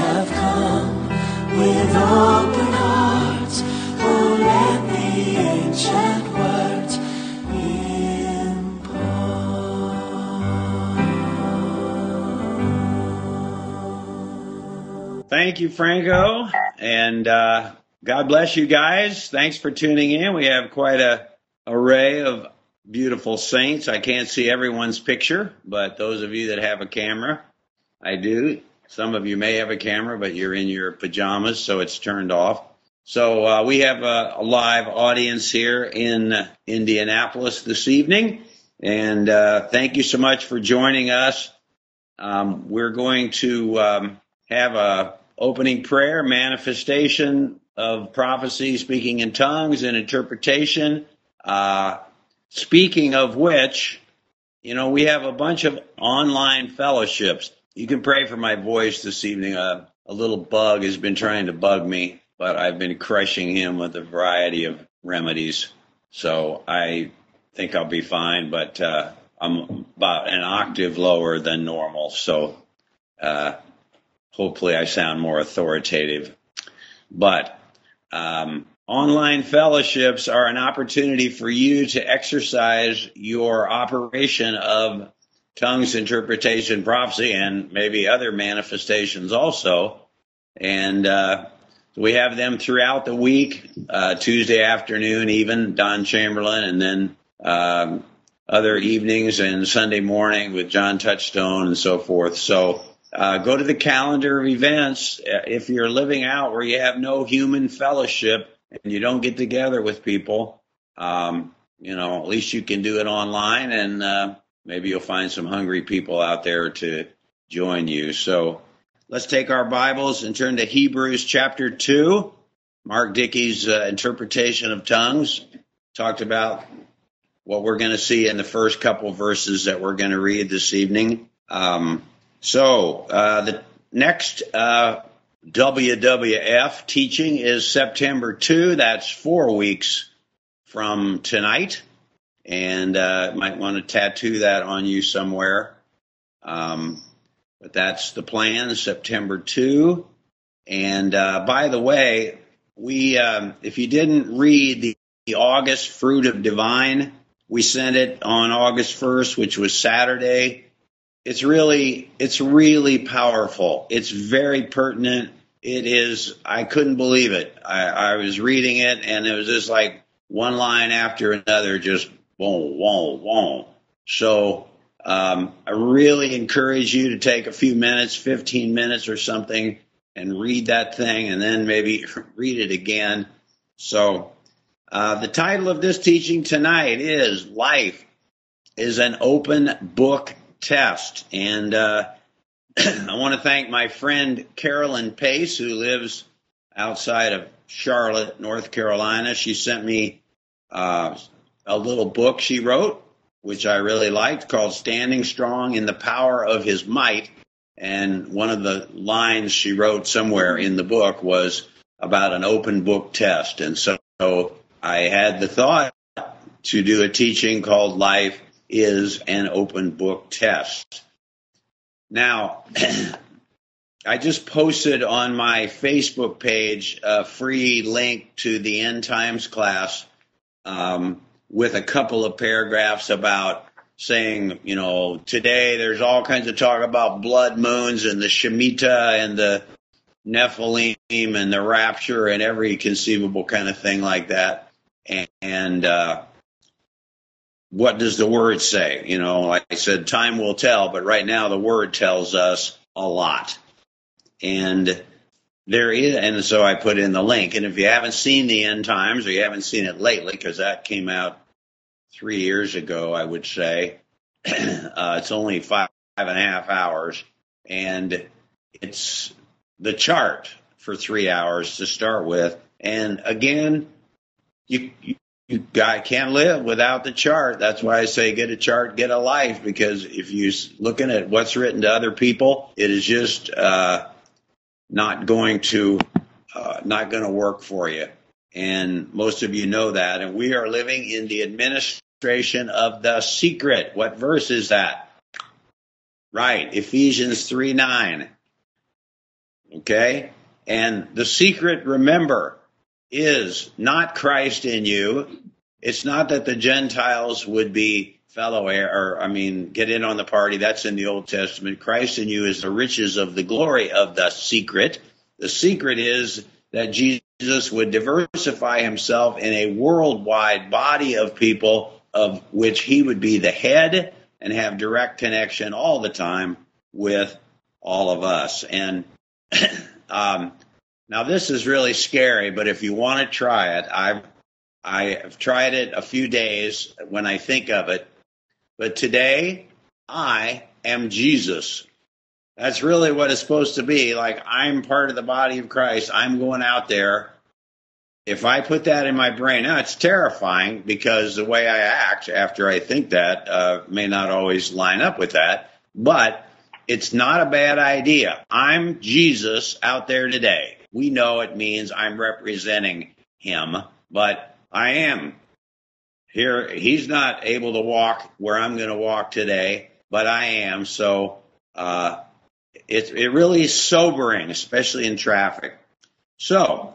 have come with open hearts. Oh, let the ancient words impart. Thank you, Franco, and God bless you guys. Thanks for tuning in. We have quite an array of beautiful saints. I can't see everyone's picture, but those of you that have a camera, I do. Some of you may have a camera, but you're in your pajamas, so it's turned off. So we have a live audience here in Indianapolis this evening, and thank you so much for joining us. We're going to have a opening prayer, manifestation of prophecy, speaking in tongues, and interpretation. Speaking of which, you know, we have a bunch of online fellowships. You can pray for my voice this evening. A little bug has been trying to bug me, but I've been crushing him with a variety of remedies. So I think I'll be fine, but I'm about an octave lower than normal. So hopefully I sound more authoritative. But online fellowships are an opportunity for you to exercise your operation of tongues, interpretation, prophecy, and maybe other manifestations also. And we have them throughout the week, Tuesday afternoon even, Don Chamberlain, and then other evenings and Sunday morning with John Touchstone and so forth. So go to the calendar of events. If you're living out where you have no human fellowship and you don't get together with people, you know, at least you can do it online, and maybe you'll find some hungry people out there to join you. So let's take our Bibles and turn to Hebrews chapter 2. Mark Dickey's interpretation of tongues talked about what we're going to see in the first couple verses that we're going to read this evening. So the next WWF teaching is September 2. That's 4 weeks from tonight. And might want to tattoo that on you somewhere. But that's the plan, September 2. And by the way, we if you didn't read the August Fruit of Divine, we sent it on August 1st, which was Saturday. It's really powerful. It's very pertinent. It is, I couldn't believe it. I was reading it, and it was just like one line after another, just whoa, whoa, whoa. So I really encourage you to take a few minutes, 15 minutes or something, and read that thing, and then maybe read it again. So the title of this teaching tonight is Life is an Open Book Test. And I want to thank my friend Carolyn Pace, who lives outside of Charlotte, North Carolina. She sent me a little book she wrote, which I really liked, called Standing Strong in the Power of His Might. And one of the lines she wrote somewhere in the book was about an open book test. And so I had the thought to do a teaching called Life is an Open Book Test. Now, I just posted on my Facebook page a free link to the End Times class with a couple of paragraphs about saying, you know, today there's all kinds of talk about blood moons and the Shemitah and the Nephilim and the rapture and every conceivable kind of thing like that. And what does the word say? You know, like I said, time will tell, but right now the word tells us a lot. And there is, and so I put in the link. And if you haven't seen the End Times, or you haven't seen it lately, because that came out 3 years ago, I would say, it's only 5.5 hours, and it's the chart for 3 hours to start with. And again, you can't live without the chart. That's why I say get a chart, get a life, because if you're looking at what's written to other people, it is just not going to work for you. And most of you know that. And we are living in the administration of the secret. What verse is that? Right, Ephesians 3:9. Okay? And the secret, remember, is not Christ in you. It's not that the Gentiles would be fellow heir, get in on the party. That's in the Old Testament. Christ in you is the riches of the glory of the secret. The secret is that Jesus would diversify himself in a worldwide body of people of which he would be the head and have direct connection all the time with all of us. And now this is really scary, but if you want to try it, I've tried it a few days when I think of it. But today, I am Jesus. That's really what it's supposed to be. Like, I'm part of the body of Christ. I'm going out there. If I put that in my brain, now it's terrifying because the way I act after I think that may not always line up with that. But it's not a bad idea. I'm Jesus out there today. We know it means I'm representing him, but I am. Here, he's not able to walk where I'm going to walk today, but I am. So it really is sobering, especially in traffic. So,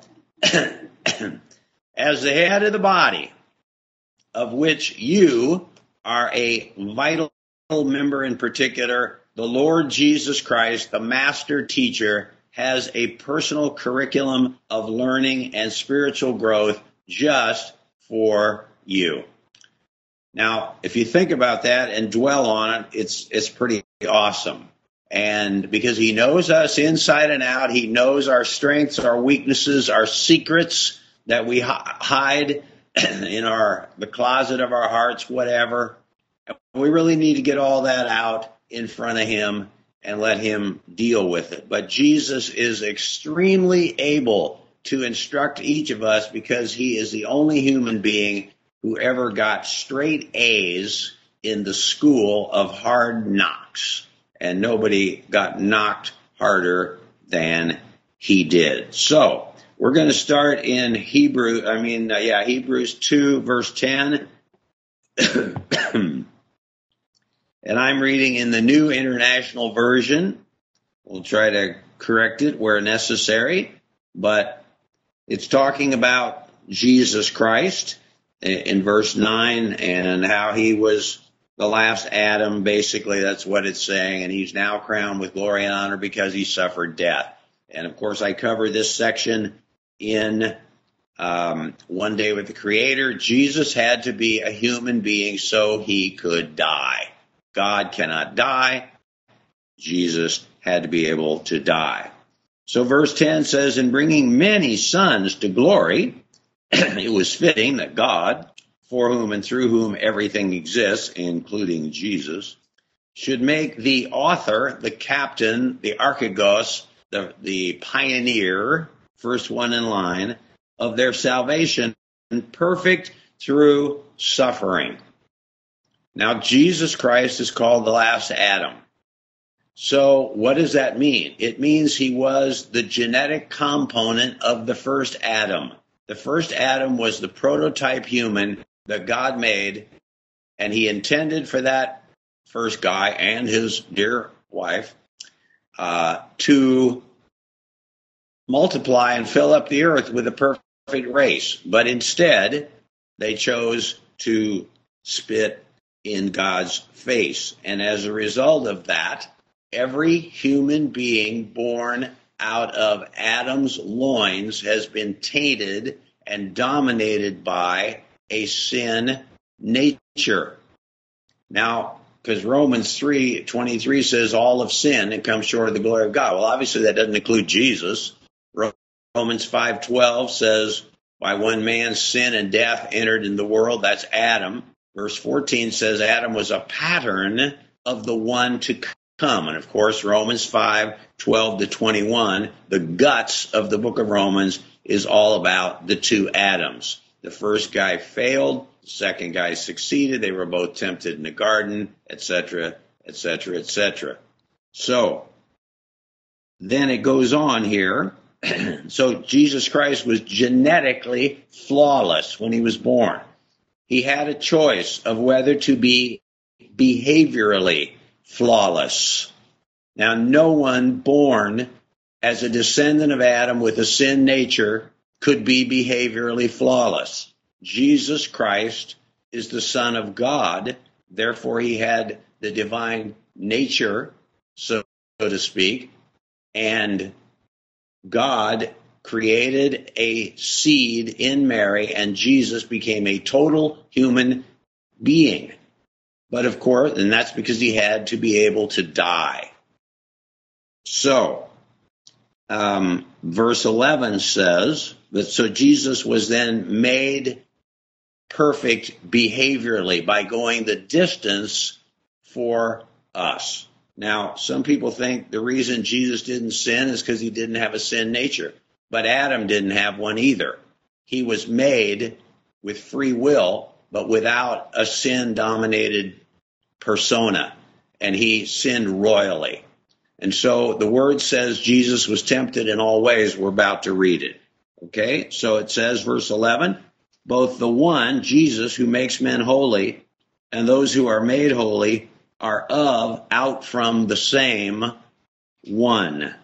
as the head of the body, of which you are a vital member in particular, the Lord Jesus Christ, the master teacher, has a personal curriculum of learning and spiritual growth just for you. Now, if you think about that and dwell on it, it's pretty awesome. And because he knows us inside and out, he knows our strengths, our weaknesses, our secrets that we hide in the closet of our hearts, whatever. We really need to get all that out in front of him and let him deal with it. But Jesus is extremely able to instruct each of us because he is the only human being who ever got straight A's in the school of hard knocks. And nobody got knocked harder than he did. So we're going to start in Hebrews 2, verse 10. And I'm reading in the New International Version. We'll try to correct it where necessary. But it's talking about Jesus Christ in verse 9 and how he was the last Adam. Basically, that's what it's saying. And he's now crowned with glory and honor because he suffered death. And, of course, I cover this section in One Day with the Creator. Jesus had to be a human being so he could die. God cannot die. Jesus had to be able to die. So verse 10 says, in bringing many sons to glory, it was fitting that God, for whom and through whom everything exists, including Jesus, should make the author, the captain, the archegos, the pioneer, first one in line, of their salvation perfect through suffering. Now, Jesus Christ is called the last Adam. So what does that mean? It means he was the genetic component of the first Adam. The first Adam was the prototype human that God made, and he intended for that first guy and his dear wife to multiply and fill up the earth with a perfect race. But instead, they chose to spit in God's face. And as a result of that, every human being born out of Adam's loins has been tainted and dominated by a sin nature. Now, because Romans 3:23 says all have sinned and come short of the glory of God. Well, obviously that doesn't include Jesus. Romans 5:12 says, by one man's sin and death entered in the world. That's Adam. Verse 14 says Adam was a pattern of the one to come. And of course, Romans 5:12-21, the guts of the book of Romans is all about the two Adams. The first guy failed, the second guy succeeded. They were both tempted in the garden, etc., etc., etc. So then it goes on here. So Jesus Christ was genetically flawless when he was born. He had a choice of whether to be behaviorally flawless. Now, no one born as a descendant of Adam with a sin nature, could be behaviorally flawless. Jesus Christ is the Son of God. Therefore, he had the divine nature, so to speak, and God created a seed in Mary, and Jesus became a total human being. But of course, and that's because he had to be able to die. So, verse 11 says that so Jesus was then made perfect behaviorally by going the distance for us. Now, some people think the reason Jesus didn't sin is because he didn't have a sin nature. But Adam didn't have one either. He was made with free will, but without a sin-dominated persona. And he sinned royally. And so the word says Jesus was tempted in all ways. We're about to read it. Okay, so it says, verse 11, both the one, Jesus, who makes men holy, and those who are made holy are out from the same one.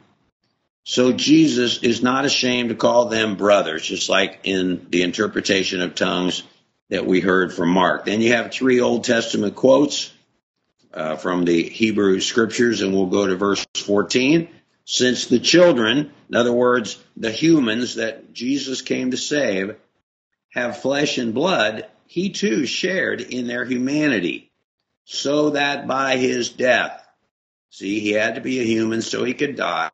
So Jesus is not ashamed to call them brothers, just like in the interpretation of tongues that we heard from Mark. Then you have 3 Old Testament quotes from the Hebrew Scriptures, and we'll go to verse 14. Since the children, in other words, the humans that Jesus came to save, have flesh and blood, he too shared in their humanity, so that by his death, see, he had to be a human so he could die,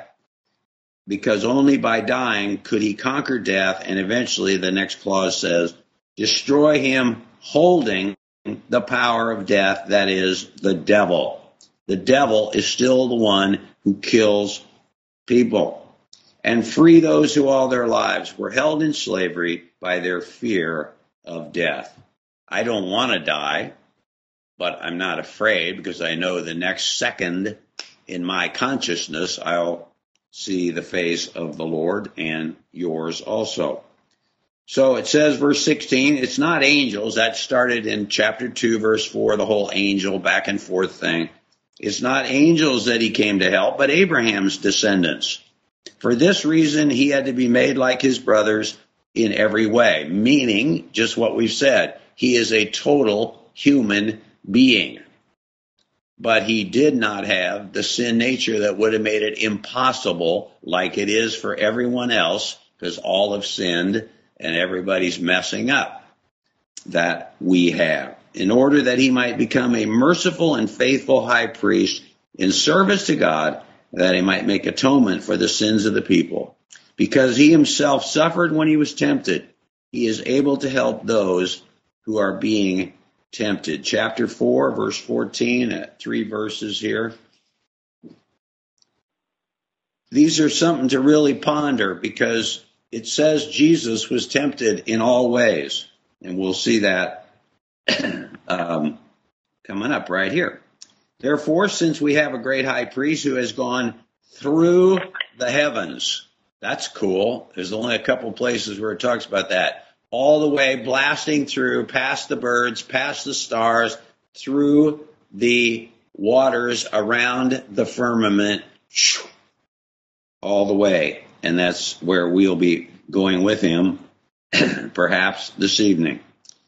because only by dying could he conquer death, and eventually, the next clause says, destroy him holding the power of death, that is, the devil. The devil is still the one who kills people. And free those who all their lives were held in slavery by their fear of death. I don't want to die, but I'm not afraid because I know the next second in my consciousness I'll see the face of the Lord and yours also. So it says, verse 16, it's not angels. That started in chapter 2, verse 4, the whole angel back and forth thing. It's not angels that he came to help, but Abraham's descendants. For this reason, he had to be made like his brothers in every way, meaning just what we've said. He is a total human being. But he did not have the sin nature that would have made it impossible, like it is for everyone else, because all have sinned and everybody's messing up, that we have, in order that he might become a merciful and faithful high priest in service to God, that he might make atonement for the sins of the people. Because he himself suffered when he was tempted, he is able to help those who are being tempted. Chapter 4, verse 14, 3 verses here. These are something to really ponder, because it says Jesus was tempted in all ways. And we'll see that coming up right here. Therefore, since we have a great high priest who has gone through the heavens, that's cool. There's only a couple places where it talks about that. All the way blasting through, past the birds, past the stars, through the waters around the firmament, all the way. And that's where we'll be going with him, perhaps this evening.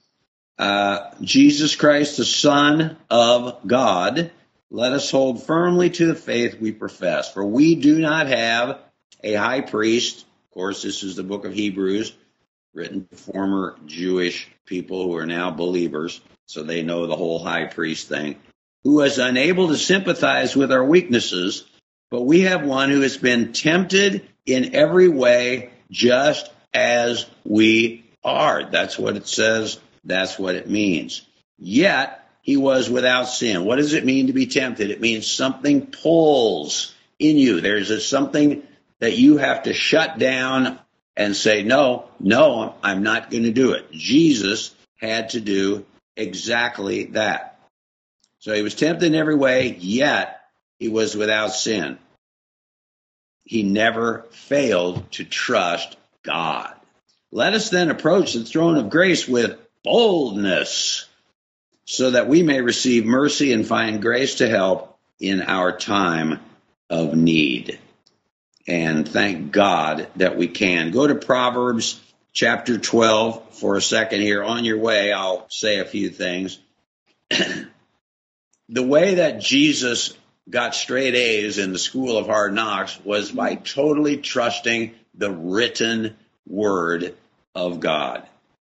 Jesus Christ, the Son of God, let us hold firmly to the faith we profess. For we do not have a high priest. Of course, this is the book of Hebrews, written to former Jewish people who are now believers, so they know the whole high priest thing, who is unable to sympathize with our weaknesses, but we have one who has been tempted in every way just as we are. That's what it says. That's what it means. Yet he was without sin. What does it mean to be tempted? It means something pulls in you. There's something that you have to shut down and say, no, I'm not going to do it. Jesus had to do exactly that. So he was tempted in every way, yet he was without sin. He never failed to trust God. Let us then approach the throne of grace with boldness, so that we may receive mercy and find grace to help in our time of need. And thank God that we can. Go to Proverbs chapter 12 for a second here. On your way, I'll say a few things. The way that Jesus got straight A's in the school of hard knocks was by totally trusting the written word of God.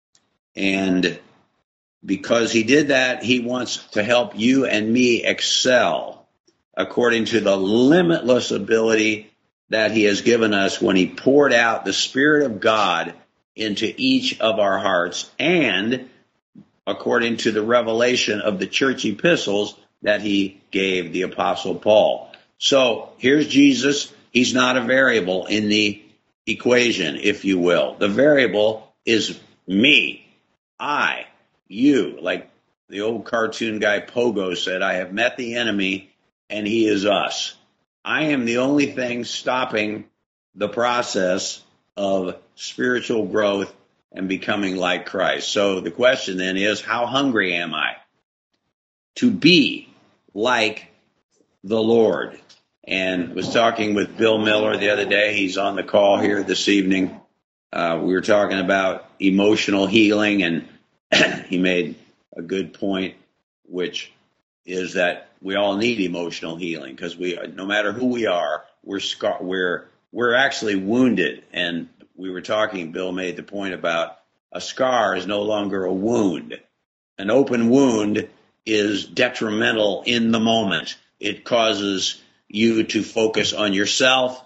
And because he did that, he wants to help you and me excel according to the limitless ability that he has given us when he poured out the Spirit of God into each of our hearts, and according to the revelation of the church epistles that he gave the Apostle Paul. So here's Jesus. He's not a variable in the equation, if you will. The variable is me, I, you. Like the old cartoon guy Pogo said, I have met the enemy and he is us. I am the only thing stopping the process of spiritual growth and becoming like Christ. So the question then is, how hungry am I to be like the Lord? And I was talking with Bill Miller the other day. He's on the call here this evening. We were talking about emotional healing, and he made a good point, which is that we all need emotional healing, because no matter who we are, we're actually wounded. And we were talking, Bill made the point about a scar is no longer a wound. An open wound is detrimental in the moment. It causes you to focus on yourself.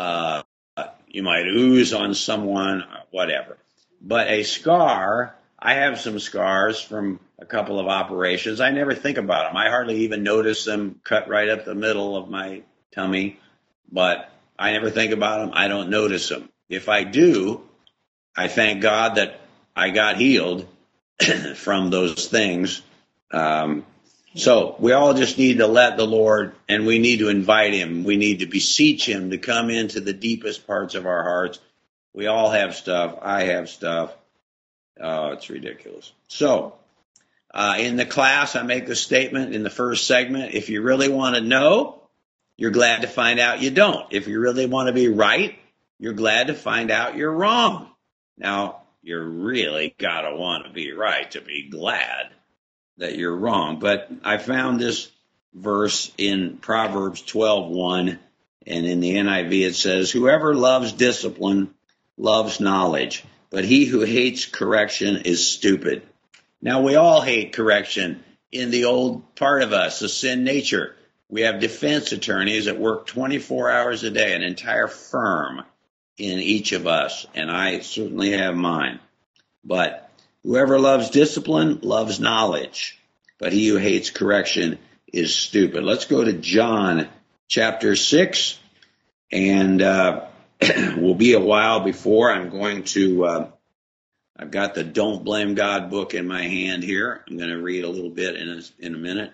You might ooze on someone, whatever. But a scar, I have some scars from a couple of operations. I never think about them. I hardly even notice them cut right up the middle of my tummy, but I never think about them. I don't notice them. If I do, I thank God that I got healed from those things. So we all just need to let the Lord, and we need to invite him. We need to beseech him to come into the deepest parts of our hearts. We all have stuff. I have stuff. Oh, it's ridiculous. So in the class, I make the statement in the first segment: if you really want to know, you're glad to find out you don't. If you really want to be right, you're glad to find out you're wrong. Now, you really got to want to be right to be glad that you're wrong. But I found this verse in Proverbs 12:1, and in the NIV it says, whoever loves discipline loves knowledge, but he who hates correction is stupid. Now, we all hate correction in the old part of us, the sin nature. We have defense attorneys that work 24 hours a day, an entire firm in each of us, and I certainly have mine. But whoever loves discipline loves knowledge, but he who hates correction is stupid. Let's go to John chapter 6, and will be a while before I'm going to, I've got the Don't Blame God book in my hand here. I'm going to read a little bit in a minute.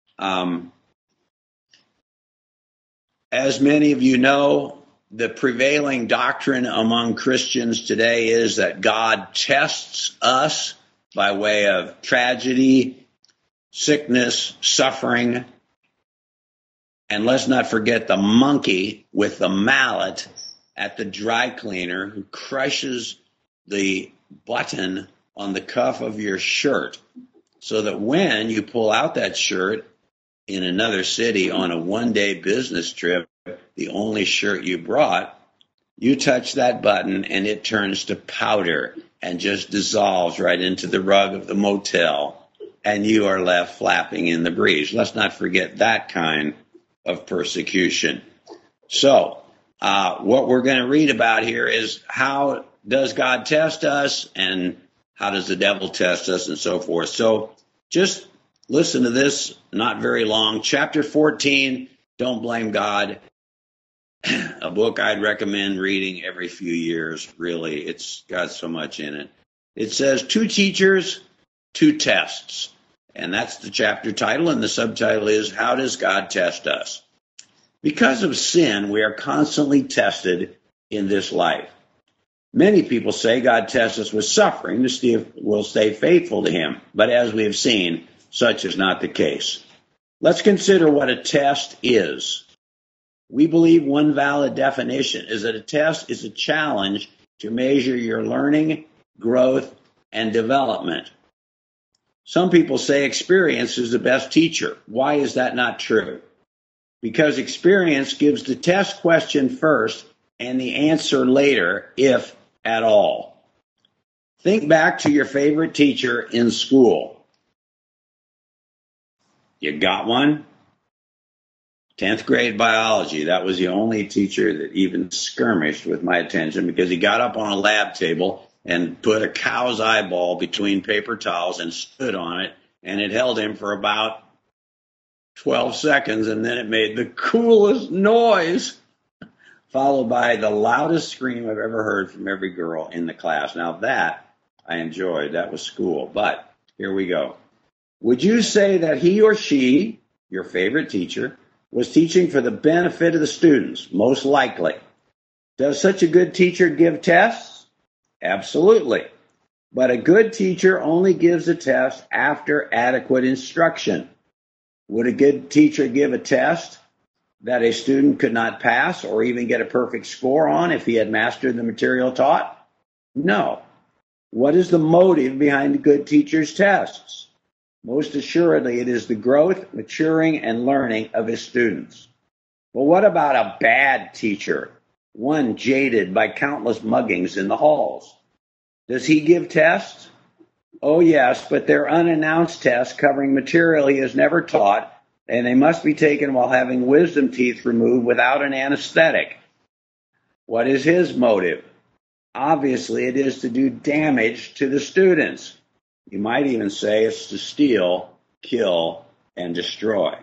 As many of you know, the prevailing doctrine among Christians today is that God tests us by way of tragedy, sickness, suffering, and let's not forget the monkey with the mallet at the dry cleaner who crushes the button on the cuff of your shirt, so that when you pull out that shirt in another city on a one-day business trip, the only shirt you brought, you touch that button and it turns to powder and just dissolves right into the rug of the motel, and you are left flapping in the breeze. Let's not forget that kind of persecution. So what we're going to read about here is how does God test us, and how does the devil test us, and so forth. So just listen to this, not very long. Chapter 14, Don't Blame God, a book I'd recommend reading every few years, really. It's got so much in it. It says, 2 teachers, 2 tests. And that's the chapter title, and the subtitle is, How Does God Test Us? Because of sin, we are constantly tested in this life. Many people say God tests us with suffering to see if we'll stay faithful to him. But as we have seen, such is not the case. Let's consider what a test is. We believe one valid definition is that a test is a challenge to measure your learning, growth, and development. Some people say experience is the best teacher. Why is that not true? Because experience gives the test question first and the answer later, if at all. Think back to your favorite teacher in school. You got one? 10th grade biology. That was the only teacher that even skirmished with my attention because he got up on a lab table and put a cow's eyeball between paper towels and stood on it, and it held him for about 12 seconds, and then it made the coolest noise, followed by the loudest scream I've ever heard from every girl in the class. Now that I enjoyed. That was school. But here we go. Would you say that he or she, your favorite teacher, was teaching for the benefit of the students? Most likely. Does such a good teacher give tests? Absolutely. But a good teacher only gives a test after adequate instruction. Would a good teacher give a test that a student could not pass or even get a perfect score on if he had mastered the material taught? No. What is the motive behind a good teacher's tests? Most assuredly, it is the growth, maturing, and learning of his students. But what about a bad teacher, one jaded by countless muggings in the halls? Does he give tests? Oh, yes, but they're unannounced tests covering material he has never taught, and they must be taken while having wisdom teeth removed without an anesthetic. What is his motive? Obviously, it is to do damage to the students. You might even say it's to steal, kill, and destroy.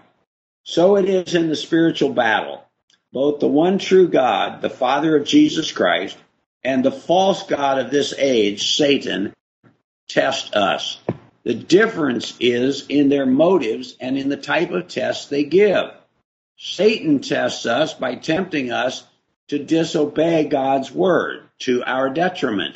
So it is in the spiritual battle. Both the one true God, the Father of Jesus Christ, and the false god of this age, Satan, test us. The difference is in their motives and in the type of tests they give. Satan tests us by tempting us to disobey God's word to our detriment.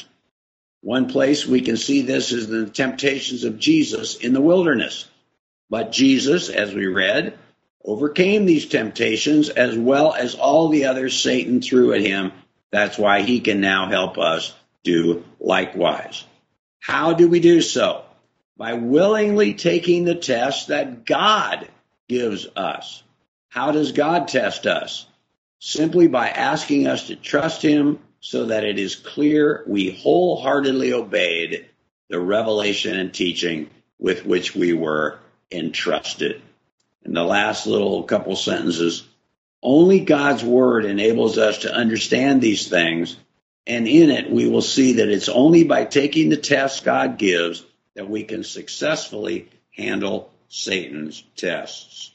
One place we can see this is the temptations of Jesus in the wilderness. But Jesus, as we read, overcame these temptations as well as all the others Satan threw at him. That's why he can now help us do likewise. How do we do so? By willingly taking the test that God gives us. How does God test us? Simply by asking us to trust him so that it is clear we wholeheartedly obeyed the revelation and teaching with which we were entrusted. And the last little couple sentences, only God's word enables us to understand these things, and in it we will see that it's only by taking the tests God gives that we can successfully handle Satan's tests.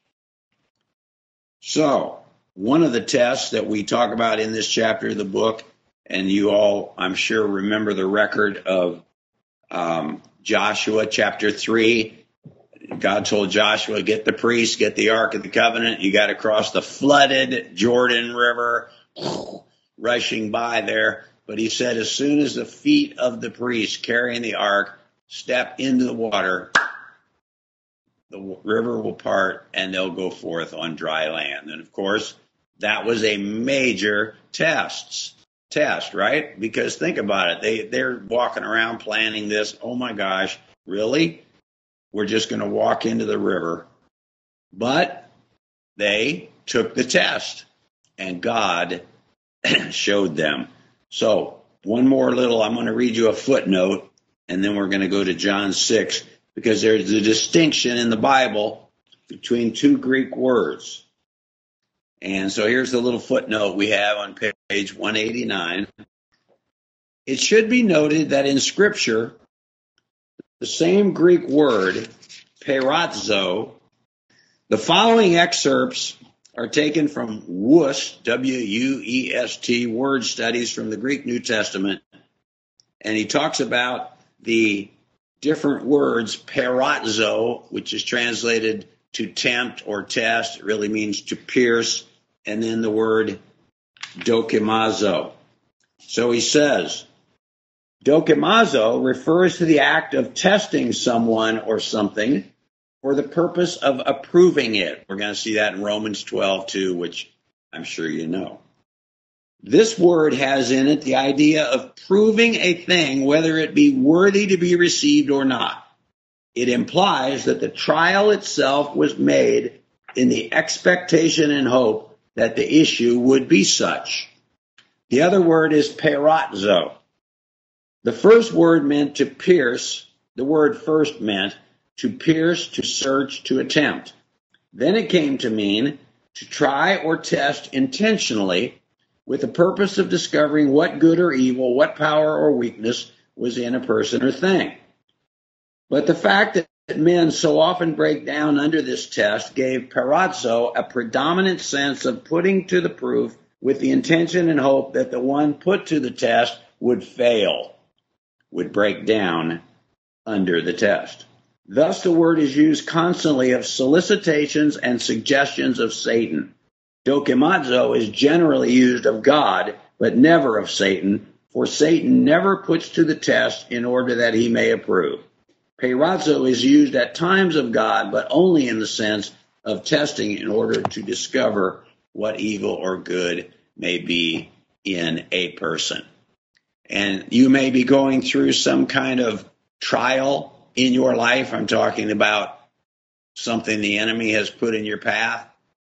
So, one of the tests that we talk about in this chapter of the book, and you all, I'm sure, remember the record of Joshua chapter 3. God told Joshua, get the priests, get the Ark of the Covenant. You got to cross the flooded Jordan River, rushing by there. But he said, as soon as the feet of the priests carrying the ark step into the water, the river will part and they'll go forth on dry land. And of course, that was a major test, right? Because think about it. They're walking around planning this. Oh my gosh, really? We're just going to walk into the river. But they took the test and God showed them. So one more little, I'm going to read you a footnote and then we're going to go to John 6 because there's a distinction in the Bible between two Greek words. And so here's the little footnote we have on page 189. It should be noted that in Scripture, the same Greek word, peirazo, the following excerpts are taken from WUEST, W-U-E-S-T, Word Studies from the Greek New Testament. And he talks about the different words, peirazo, which is translated to tempt or test. It really means to pierce. And then the word dokimazo. So he says, dokimazo refers to the act of testing someone or something for the purpose of approving it. We're going to see that in Romans 12 too, which I'm sure you know. This word has in it the idea of proving a thing, whether it be worthy to be received or not. It implies that the trial itself was made in the expectation and hope that the issue would be such. The other word is perazzo. The first word meant to pierce. The word first meant to pierce, to search, to attempt. Then it came to mean to try or test intentionally with the purpose of discovering what good or evil, what power or weakness was in a person or thing. But the fact that men so often break down under this test gave perazzo a predominant sense of putting to the proof with the intention and hope that the one put to the test would fail, would break down under the test. Thus, the word is used constantly of solicitations and suggestions of Satan. Dokimazo is generally used of God, but never of Satan, for Satan never puts to the test in order that he may approve. Perazzo is used at times of God, but only in the sense of testing in order to discover what evil or good may be in a person. And you may be going through some kind of trial in your life. I'm talking about something the enemy has put in your path.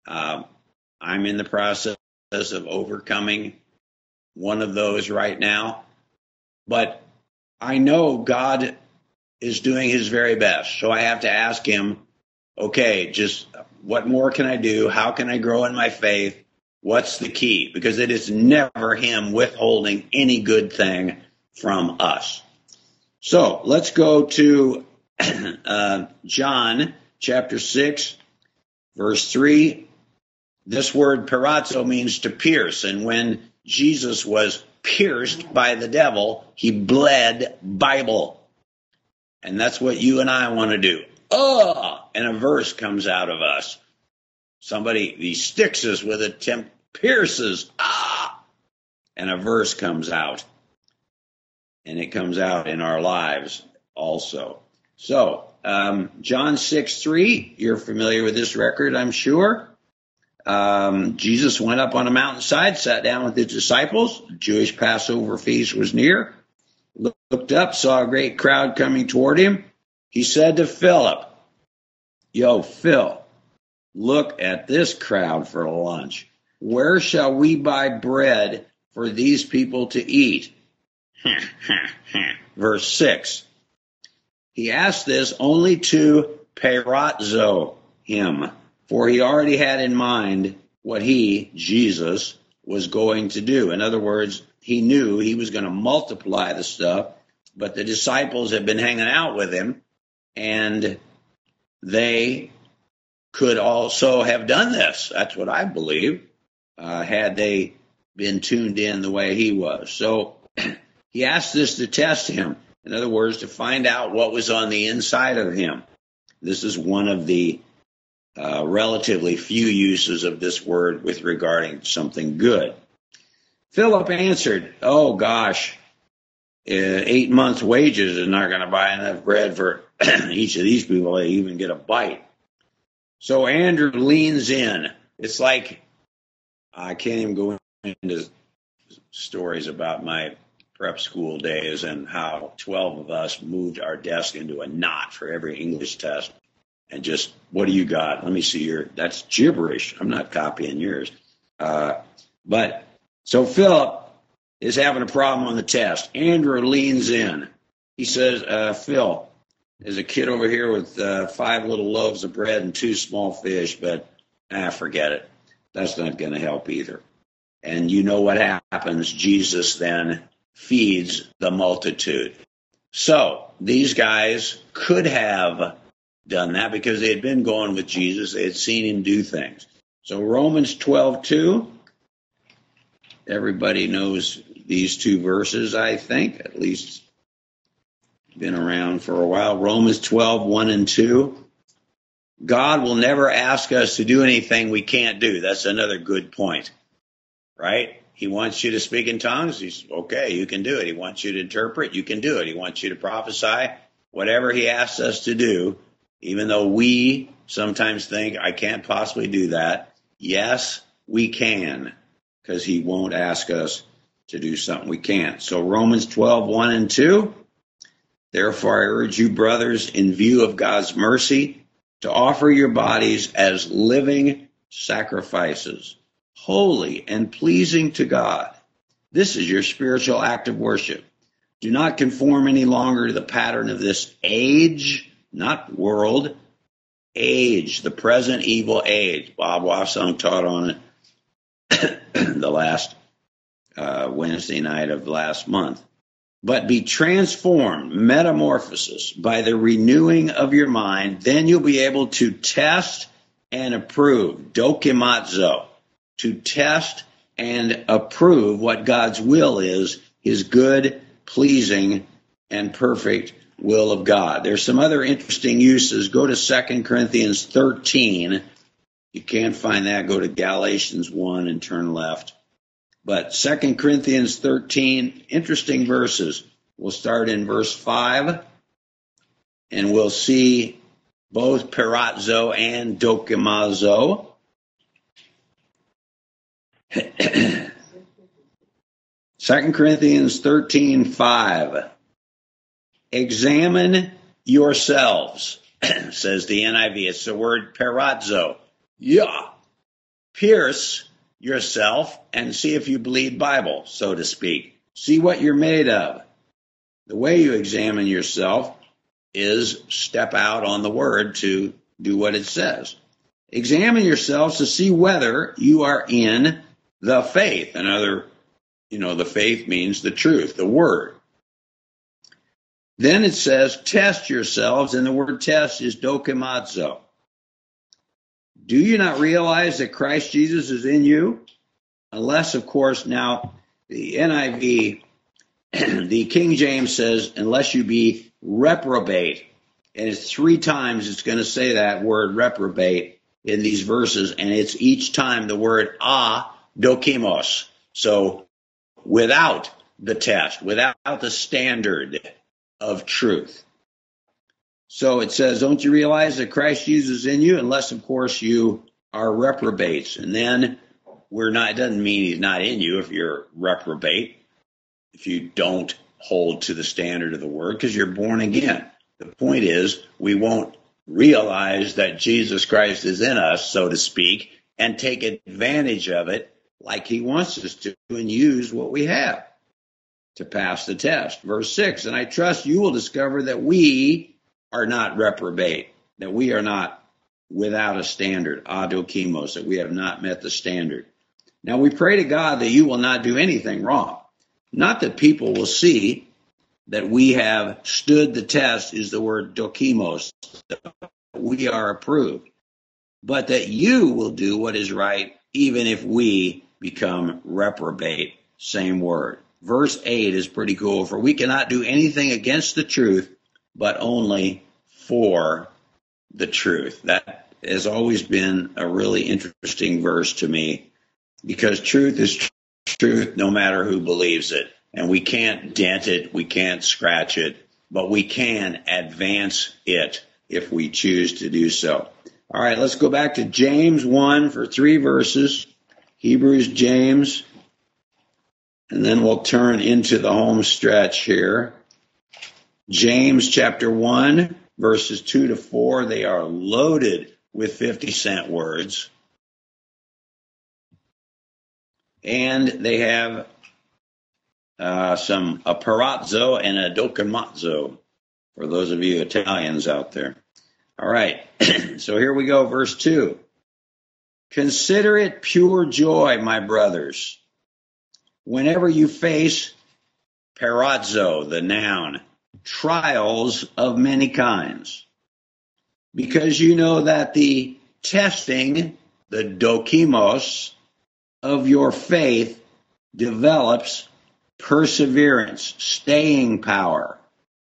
I'm in the process of overcoming one of those right now. But I know God is doing his very best. So I have to ask him, okay, just what more can I do? How can I grow in my faith? What's the key? Because it is never him withholding any good thing from us. So let's go to John chapter 6, verse 3. This word perazzo means to pierce. And when Jesus was pierced by the devil, he bled Bible. And that's what you and I want to do. And a verse comes out of us. Somebody, he sticks us with it, pierces, and a verse comes out. And it comes out in our lives also. So, John 6:3, you're familiar with this record, I'm sure. Jesus went up on a mountainside, sat down with his disciples. The Jewish Passover feast was near. Looked up, saw a great crowd coming toward him. He said to Philip, "Yo, Phil, look at this crowd for lunch. Where shall we buy bread for these people to eat?" Verse 6. He asked this only to perazzo him, for he already had in mind what he, Jesus, was going to do. In other words, he knew he was going to multiply the stuff, but the disciples had been hanging out with him, and they could also have done this. That's what I believe, had they been tuned in the way he was. So he asked this to test him. In other words, to find out what was on the inside of him. This is one of the relatively few uses of this word with regarding something good. Philip answered, "Oh gosh, 8 months' wages is not going to buy enough bread for each of these people to even get a bite." So Andrew leans in. It's like, I can't even go into stories about my prep school days and how 12 of us moved our desk into a knot for every English test. And just, what do you got? Let me see that's gibberish. I'm not copying yours. But so Philip is having a problem on the test. Andrew leans in. He says, "Phil, there's a kid over here with 5 little loaves of bread and 2 small fish, but forget it. That's not going to help either." And you know what happens. Jesus then feeds the multitude. So these guys could have done that because they had been going with Jesus. They had seen him do things. So Romans 12:2, everybody knows these 2 verses, I think, at least been around for a while. Romans 12:1 and 2. God will never ask us to do anything we can't do. That's another good point, right? He wants you to speak in tongues. He's okay, you can do it. He wants you to interpret. You can do it. He wants you to prophesy. Whatever he asks us to do, even though we sometimes think, I can't possibly do that. Yes, we can, because he won't ask us to do something we can't. So Romans 12:1 and 2. Therefore, I urge you, brothers, in view of God's mercy, to offer your bodies as living sacrifices, holy and pleasing to God. This is your spiritual act of worship. Do not conform any longer to the pattern of this age, not world, age, the present evil age. Bob Wafsung taught on it the last Wednesday night of last month. But be transformed, metamorphosis, by the renewing of your mind. Then you'll be able to test and approve, dokimazo, to test and approve what God's will is, his good, pleasing, and perfect will of God. There's some other interesting uses. Go to 2 Corinthians 13. You can't find that. Go to Galatians 1 and turn left. But 2 Corinthians 13, interesting verses. We'll start in verse 5, and we'll see both perazzo and dokimazo. 2 Corinthians 13:5. Examine yourselves, says the NIV. It's the word perazzo. Yeah. Pierce yourself and see if you bleed Bible, so to speak. See what you're made of. The way you examine yourself is step out on the word to do what it says. Examine yourselves to see whether you are in the faith. The faith means the truth, the word. Then it says, test yourselves, and the word test is dokimazo. Do you not realize that Christ Jesus is in you? Unless, of course, now the NIV, the King James says, unless you be reprobate. And it's 3 times it's going to say that word reprobate in these verses, and it's each time the word dokimos. So without the test, without the standard of truth. So it says, don't you realize that Christ Jesus is in you? Unless, of course, you are reprobates. And then it doesn't mean he's not in you if you're reprobate, if you don't hold to the standard of the word, because you're born again. The point is, we won't realize that Jesus Christ is in us, so to speak, and take advantage of it like he wants us to and use what we have to pass the test. Verse 6, and I trust you will discover that we are not reprobate, that we are not without a standard, adokimos, that we have not met the standard. Now we pray to God that you will not do anything wrong. Not that people will see that we have stood the test, is the word dokimos, that we are approved, but that you will do what is right, even if we become reprobate. Same word. Verse 8 is pretty cool. For we cannot do anything against the truth, but only for the truth. That has always been a really interesting verse to me, because truth is truth no matter who believes it. And we can't dent it, we can't scratch it, but we can advance it if we choose to do so. All right, let's go back to James 1 for 3 verses. Hebrews, James, and then we'll turn into the home stretch here. James chapter 1, verses 2 to 4, they are loaded with 50-cent words. And they have a perazzo and a dokimazo, for those of you Italians out there. All right, so here we go, verse 2. Consider it pure joy, my brothers, whenever you face perazzo, the noun, trials of many kinds, because you know that the testing, the dokimos, of your faith develops perseverance, staying power.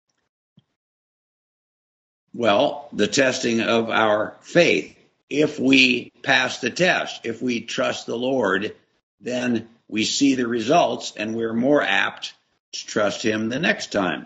Well, the testing of our faith. If we pass the test, if we trust the Lord, then we see the results and we're more apt to trust him the next time.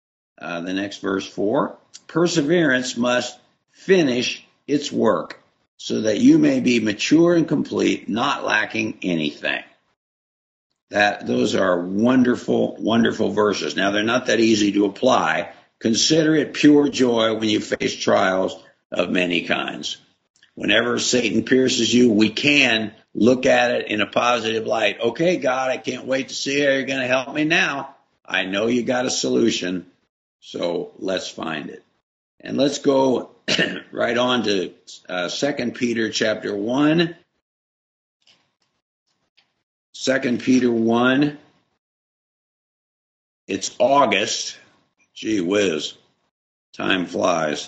The next verse 4. Perseverance must finish its work so that you may be mature and complete, not lacking anything. Those are wonderful, wonderful verses. Now, they're not that easy to apply. Consider it pure joy when you face trials of many kinds. Whenever Satan pierces you, we can look at it in a positive light. Okay, God, I can't wait to see how you're going to help me now. I know you got a solution, so let's find it. And let's go right on to 2 Peter chapter 1. 2 Peter 1. It's August. Gee whiz, time flies.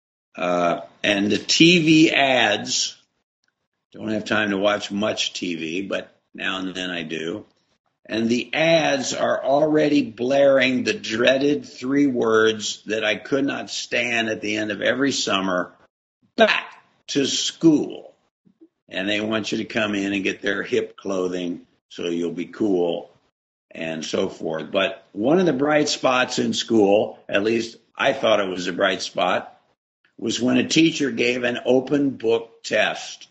And the TV ads, don't have time to watch much TV, but now and then I do. And the ads are already blaring the dreaded 3 words that I could not stand at the end of every summer: back to school. And they want you to come in and get their hip clothing so you'll be cool and so forth. But one of the bright spots in school, at least I thought it was a bright spot, was when a teacher gave an open book test,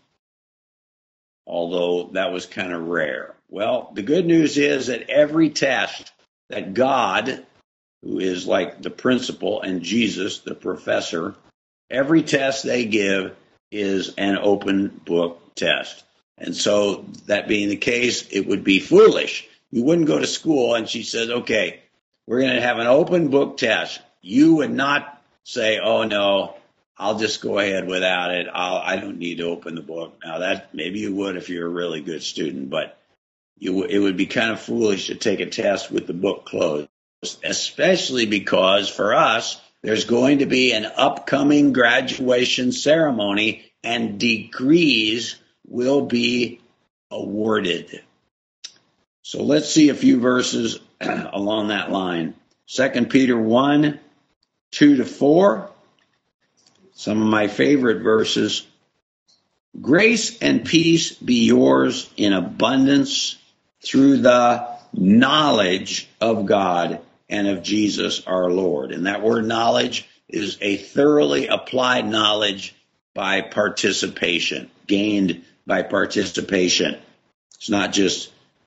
although that was kind of rare. Well, the good news is that every test that God, who is like the principal, and Jesus, the professor, every test they give is an open book test. And so that being the case, it would be foolish. You wouldn't go to school and she says, okay, we're going to have an open book test. You would not say, oh no, I'll just go ahead without it. I don't need to open the book. Now that maybe you would if you're a really good student, but it would be kind of foolish to take a test with the book closed, especially because for us, there's going to be an upcoming graduation ceremony and degrees will be awarded. So let's see a few verses along that line. 2 Peter 1, 2-4. Some of my favorite verses. Grace and peace be yours in abundance through the knowledge of God and of Jesus our Lord. And that word knowledge is a thoroughly applied knowledge by participation, gained by participation. It's not just,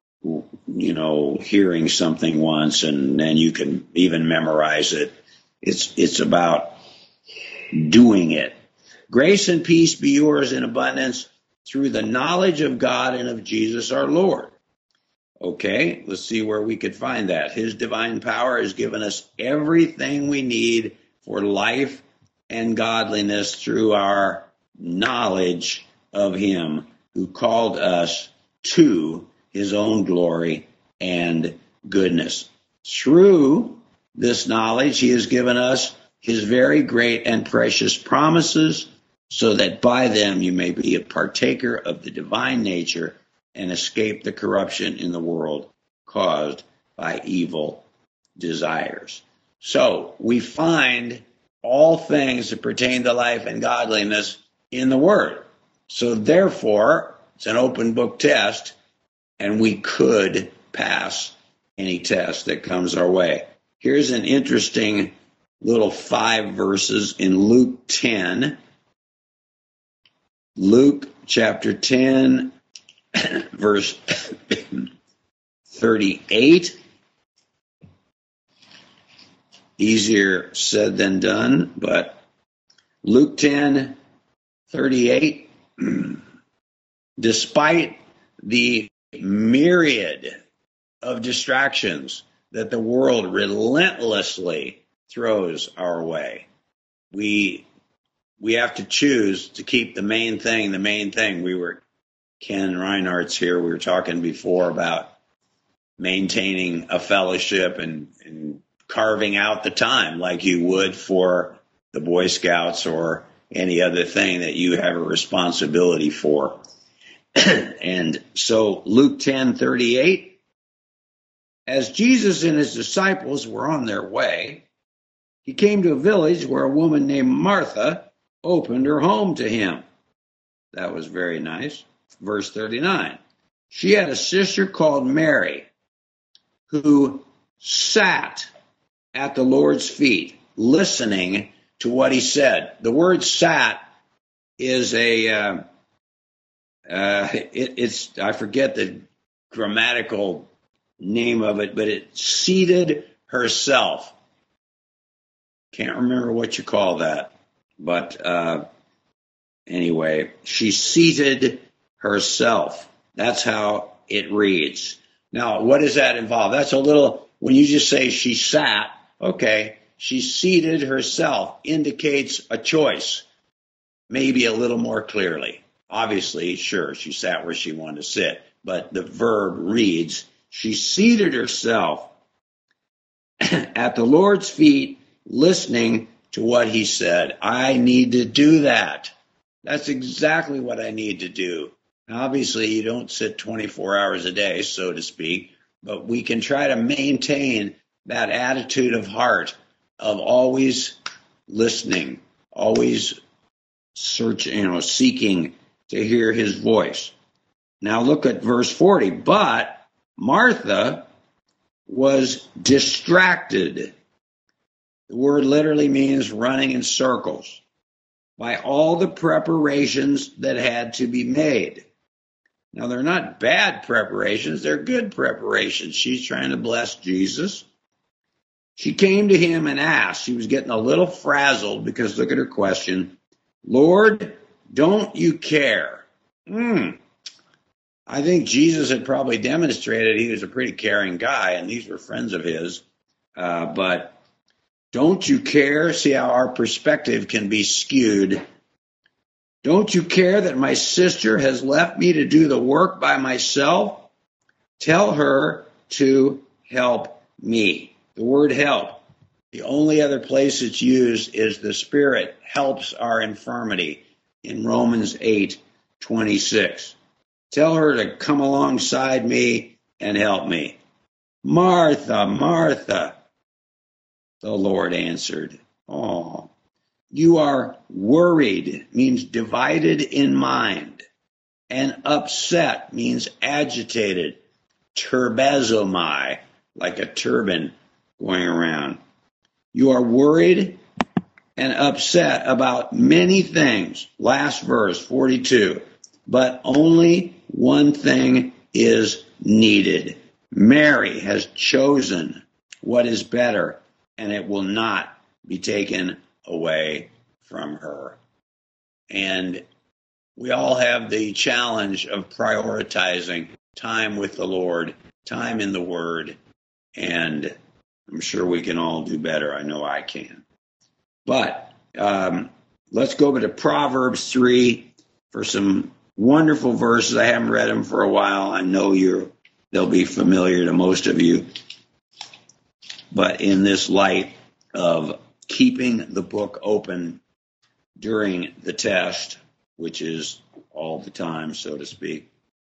hearing something once and then you can even memorize it. It's about doing it. Grace and peace be yours in abundance through the knowledge of God and of Jesus our Lord. Okay, let's see where we could find that. His divine power has given us everything we need for life and godliness through our knowledge of him who called us to his own glory and goodness. Through this knowledge, he has given us his very great and precious promises, so that by them you may be a partaker of the divine nature and escape the corruption in the world caused by evil desires. So we find all things that pertain to life and godliness in the Word. So therefore, it's an open book test, and we could pass any test that comes our way. Here's an interesting little 5 verses in Luke 10. Luke chapter 10, verse 38. Easier said than done, but Luke 10, 38. Despite the myriad of distractions that the world relentlessly throws our way, we have to choose to keep the main thing. Ken Reinhardt's here. We were talking before about maintaining a fellowship and carving out the time like you would for the Boy Scouts or any other thing that you have a responsibility for. And so Luke 10:38, as Jesus and his disciples were on their way, he came to a village where a woman named Martha opened her home to him. That was very nice. Verse 39, she had a sister called Mary who sat at the Lord's feet listening to what he said. The word sat is it's I forget the grammatical name of it, but it seated herself. Can't remember what you call that, but anyway, she seated herself. That's how it reads. Now, what does that involve? That's a little, when you just say she sat, okay, she seated herself indicates a choice, maybe a little more clearly. Obviously, sure, she sat where she wanted to sit, but the verb reads, she seated herself at the Lord's feet, listening to what he said. I need to do that. That's exactly what I need to do. Obviously, you don't sit 24 hours a day, so to speak, but we can try to maintain that attitude of heart of always listening, always searching, seeking to hear his voice. Now look at verse 40. But Martha was distracted. The word literally means running in circles by all the preparations that had to be made. Now, they're not bad preparations. They're good preparations. She's trying to bless Jesus. She came to him and asked. She was getting a little frazzled because look at her question. Lord, don't you care? I think Jesus had probably demonstrated he was a pretty caring guy, and these were friends of his. But don't you care? See how our perspective can be skewed. Don't you care that my sister has left me to do the work by myself? Tell her to help me. The word help, the only other place it's used is the Spirit helps our infirmity in Romans 8:26. Tell her to come alongside me and help me. Martha, Martha, the Lord answered. Oh, you are worried, means divided in mind, and upset means agitated, turbazomai, like a turban going around. You are worried and upset about many things. Last verse, 42. But only one thing is needed. Mary has chosen what is better, and it will not be taken away from her. And we all have the challenge of prioritizing time with the Lord, time in the Word, and I'm sure we can all do better. I know I can. But let's go over to Proverbs 3 for some wonderful verses. I haven't read them for a while. I know they'll be familiar to most of you. But in this light of keeping the book open during the test, which is all the time, so to speak.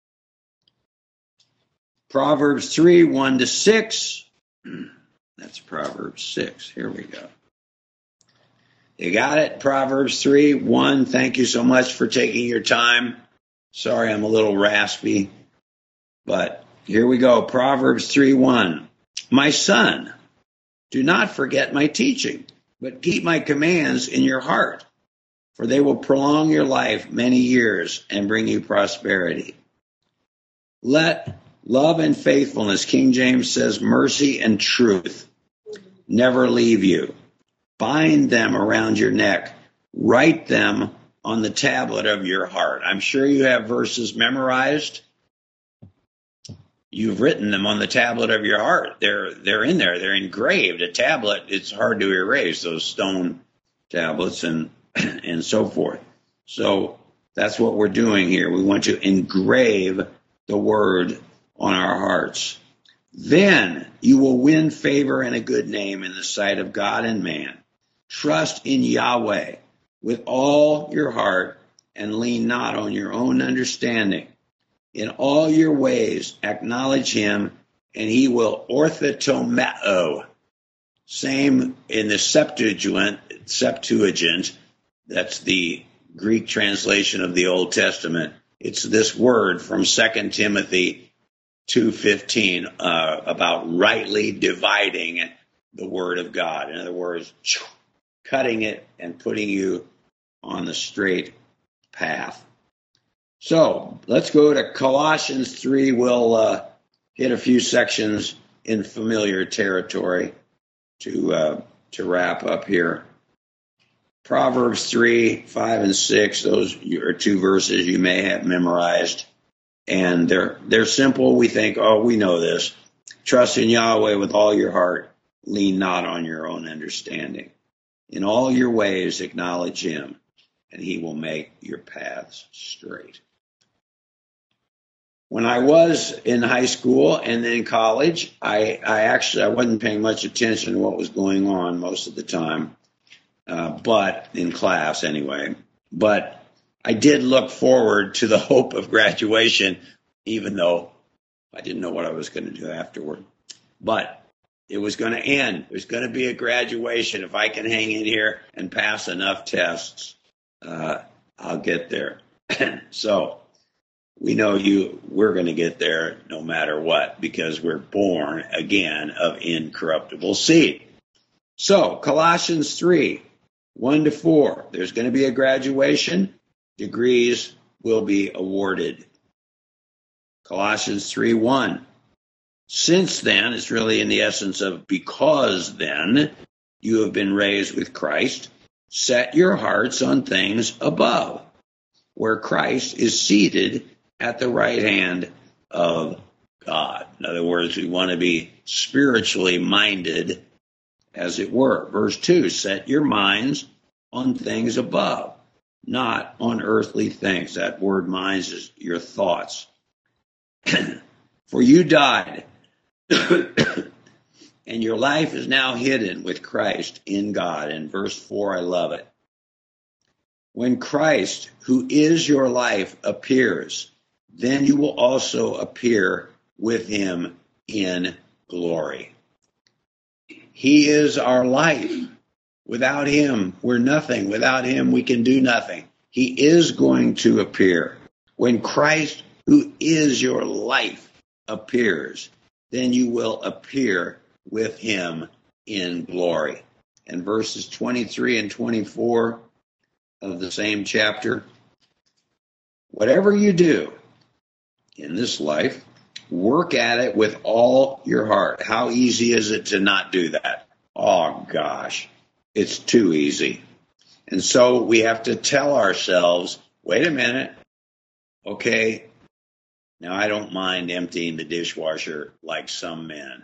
Proverbs 3, 1-6. That's Proverbs 6. Here we go. You got it? Proverbs 3, 1. Thank you so much for taking your time. Sorry, I'm a little raspy, but here we go. Proverbs 3, 1. My son, do not forget my teaching, but keep my commands in your heart, for they will prolong your life many years and bring you prosperity. Let love and faithfulness, King James says, mercy and truth, never leave you. Bind them around your neck. Write them on the tablet of your heart. I'm sure you have verses memorized. You've written them on the tablet of your heart. They're in there. They're engraved. A tablet, it's hard to erase, those stone tablets and so forth. So that's what we're doing here. We want to engrave the word on our hearts. Then you will win favor and a good name in the sight of God and man. Trust in Yahweh with all your heart and lean not on your own understanding. In all your ways acknowledge him, and he will orthotomeo. Same in the Septuagint, that's the Greek translation of the Old Testament. It's this word from 2 Timothy 2:15 about rightly dividing the word of God. In other words, cutting it and putting you on the straight path. So let's go to Colossians 3. We'll hit a few sections in familiar territory to wrap up here. Proverbs 3, 5, and 6, those are two verses you may have memorized. And they're simple. We think, oh, we know this. Trust in Yahweh with all your heart. Lean not on your own understanding. In all your ways acknowledge him, and he will make your paths straight. When I was in high school and then college, I wasn't paying much attention to what was going on most of the time, but in class anyway. But I did look forward to the hope of graduation, even though I didn't know what I was going to do afterward. But it was going to end. There's going to be a graduation. If I can hang in here and pass enough tests, I'll get there. So we know we're going to get there no matter what, because we're born again of incorruptible seed. So Colossians 3, 1 to 4, there's going to be a graduation. Degrees will be awarded. Colossians 3, 1. Since then, it's really in the essence of because then you have been raised with Christ, set your hearts on things above, where Christ is seated at the right hand of God. In other words, we want to be spiritually minded, as it were. Verse 2, set your minds on things above, not on earthly things. That word minds is your thoughts. For you died, and your life is now hidden with Christ in God. And verse 4, I love it. When Christ, who is your life, appears, then you will also appear with him in glory. He is our life. Without him, we're nothing. Without him, we can do nothing. He is going to appear. When Christ, who is your life, appears, then you will appear with him in glory. And verses 23 and 24 of the same chapter, whatever you do in this life, work at it with all your heart. How easy is it to not do that? Oh, gosh, it's too easy. And so we have to tell ourselves, wait a minute, okay, now I don't mind emptying the dishwasher like some men,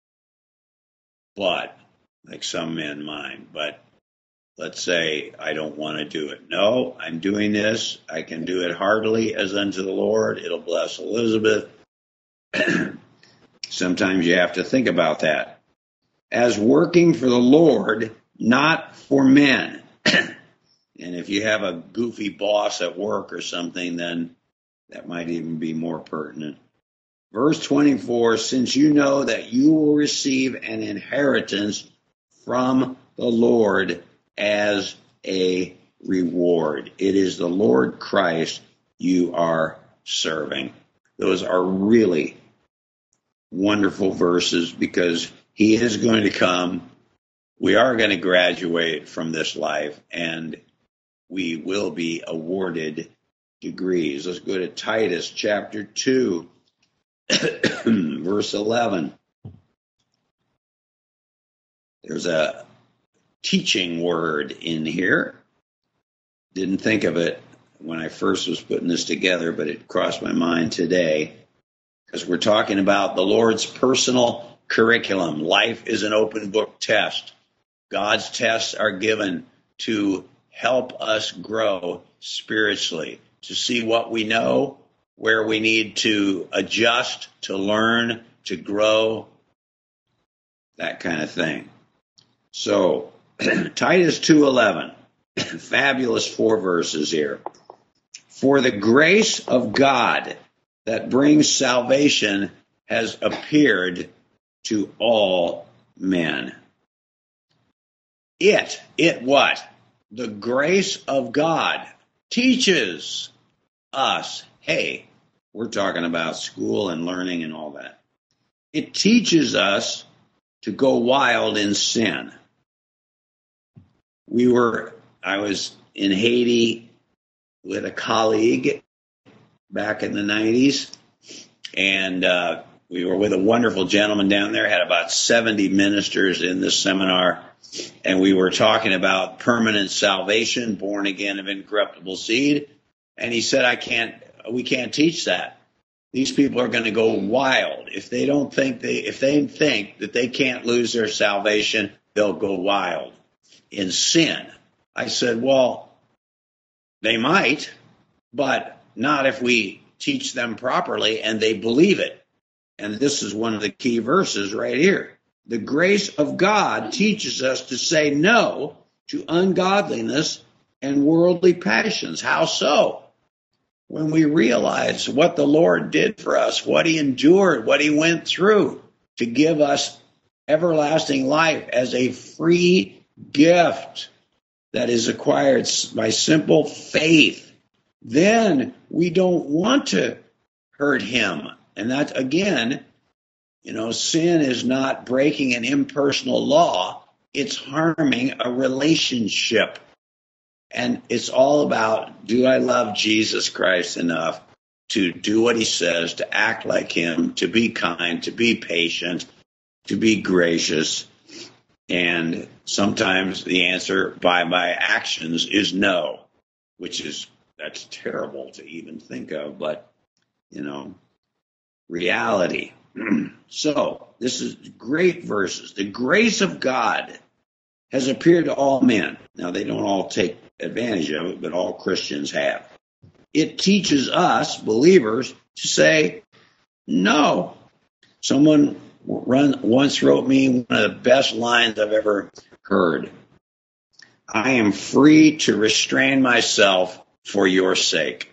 but let's say I don't want to do it. No, I'm doing this. I can do it heartily as unto the Lord. It'll bless Elizabeth. Sometimes you have to think about that. As working for the Lord, not for men. And if you have a goofy boss at work or something, then that might even be more pertinent. Verse 24, since you know that you will receive an inheritance from the Lord as a reward. It is the Lord Christ you are serving. Those are really wonderful verses because he is going to come. We are going to graduate from this life and we will be awarded degrees. Let's go to Titus chapter 2, verse 11. There's a teaching word in here. Didn't think of it when I first was putting this together, but it crossed my mind today because we're talking about the Lord's personal curriculum. Life is an open book test. God's tests are given to help us grow spiritually, to see what we know, where we need to adjust, to learn, to grow, that kind of thing. So, Titus 2:11, fabulous 4 verses here. For the grace of God that brings salvation has appeared to all men. It what? The grace of God teaches us, hey, we're talking about school and learning and all that. It teaches us to go wild in sin. I was in Haiti with a colleague back in the 90s, and we were with a wonderful gentleman down there, had about 70 ministers in this seminar, and we were talking about permanent salvation, born again of incorruptible seed, and he said, we can't teach that. These people are going to go wild. If they think that they can't lose their salvation, they'll go wild in sin. I said, well, they might, but not if we teach them properly and they believe it. And this is one of the key verses right here. The grace of God teaches us to say no to ungodliness and worldly passions. How so? When we realize what the Lord did for us, what he endured, what he went through to give us everlasting life as a free gift that is acquired by simple faith, then we don't want to hurt him. And that, again, sin is not breaking an impersonal law. It's harming a relationship. And it's all about, do I love Jesus Christ enough to do what he says, to act like him, to be kind, to be patient, to be gracious? And sometimes the answer by my actions is no, that's terrible to even think of, but, reality. So this is great verses. The grace of God has appeared to all men. Now, they don't all take advantage of it, but all Christians have. It teaches us, believers, to say no. Someone once wrote me one of the best lines I've ever heard. I am free to restrain myself for your sake.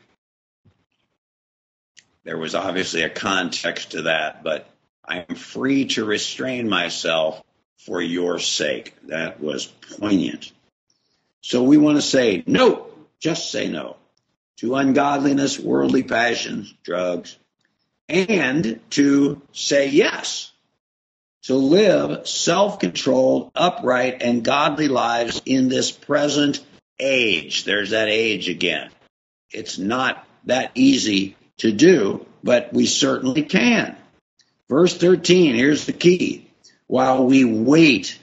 There was obviously a context to that, but I am free to restrain myself for your sake. That was poignant. So we want to say no, just say no to ungodliness, worldly passions, drugs, and to say yes, to live self-controlled, upright, and godly lives in this present age. There's that age again. It's not that easy to do, but we certainly can. Verse 13, here's the key. While we wait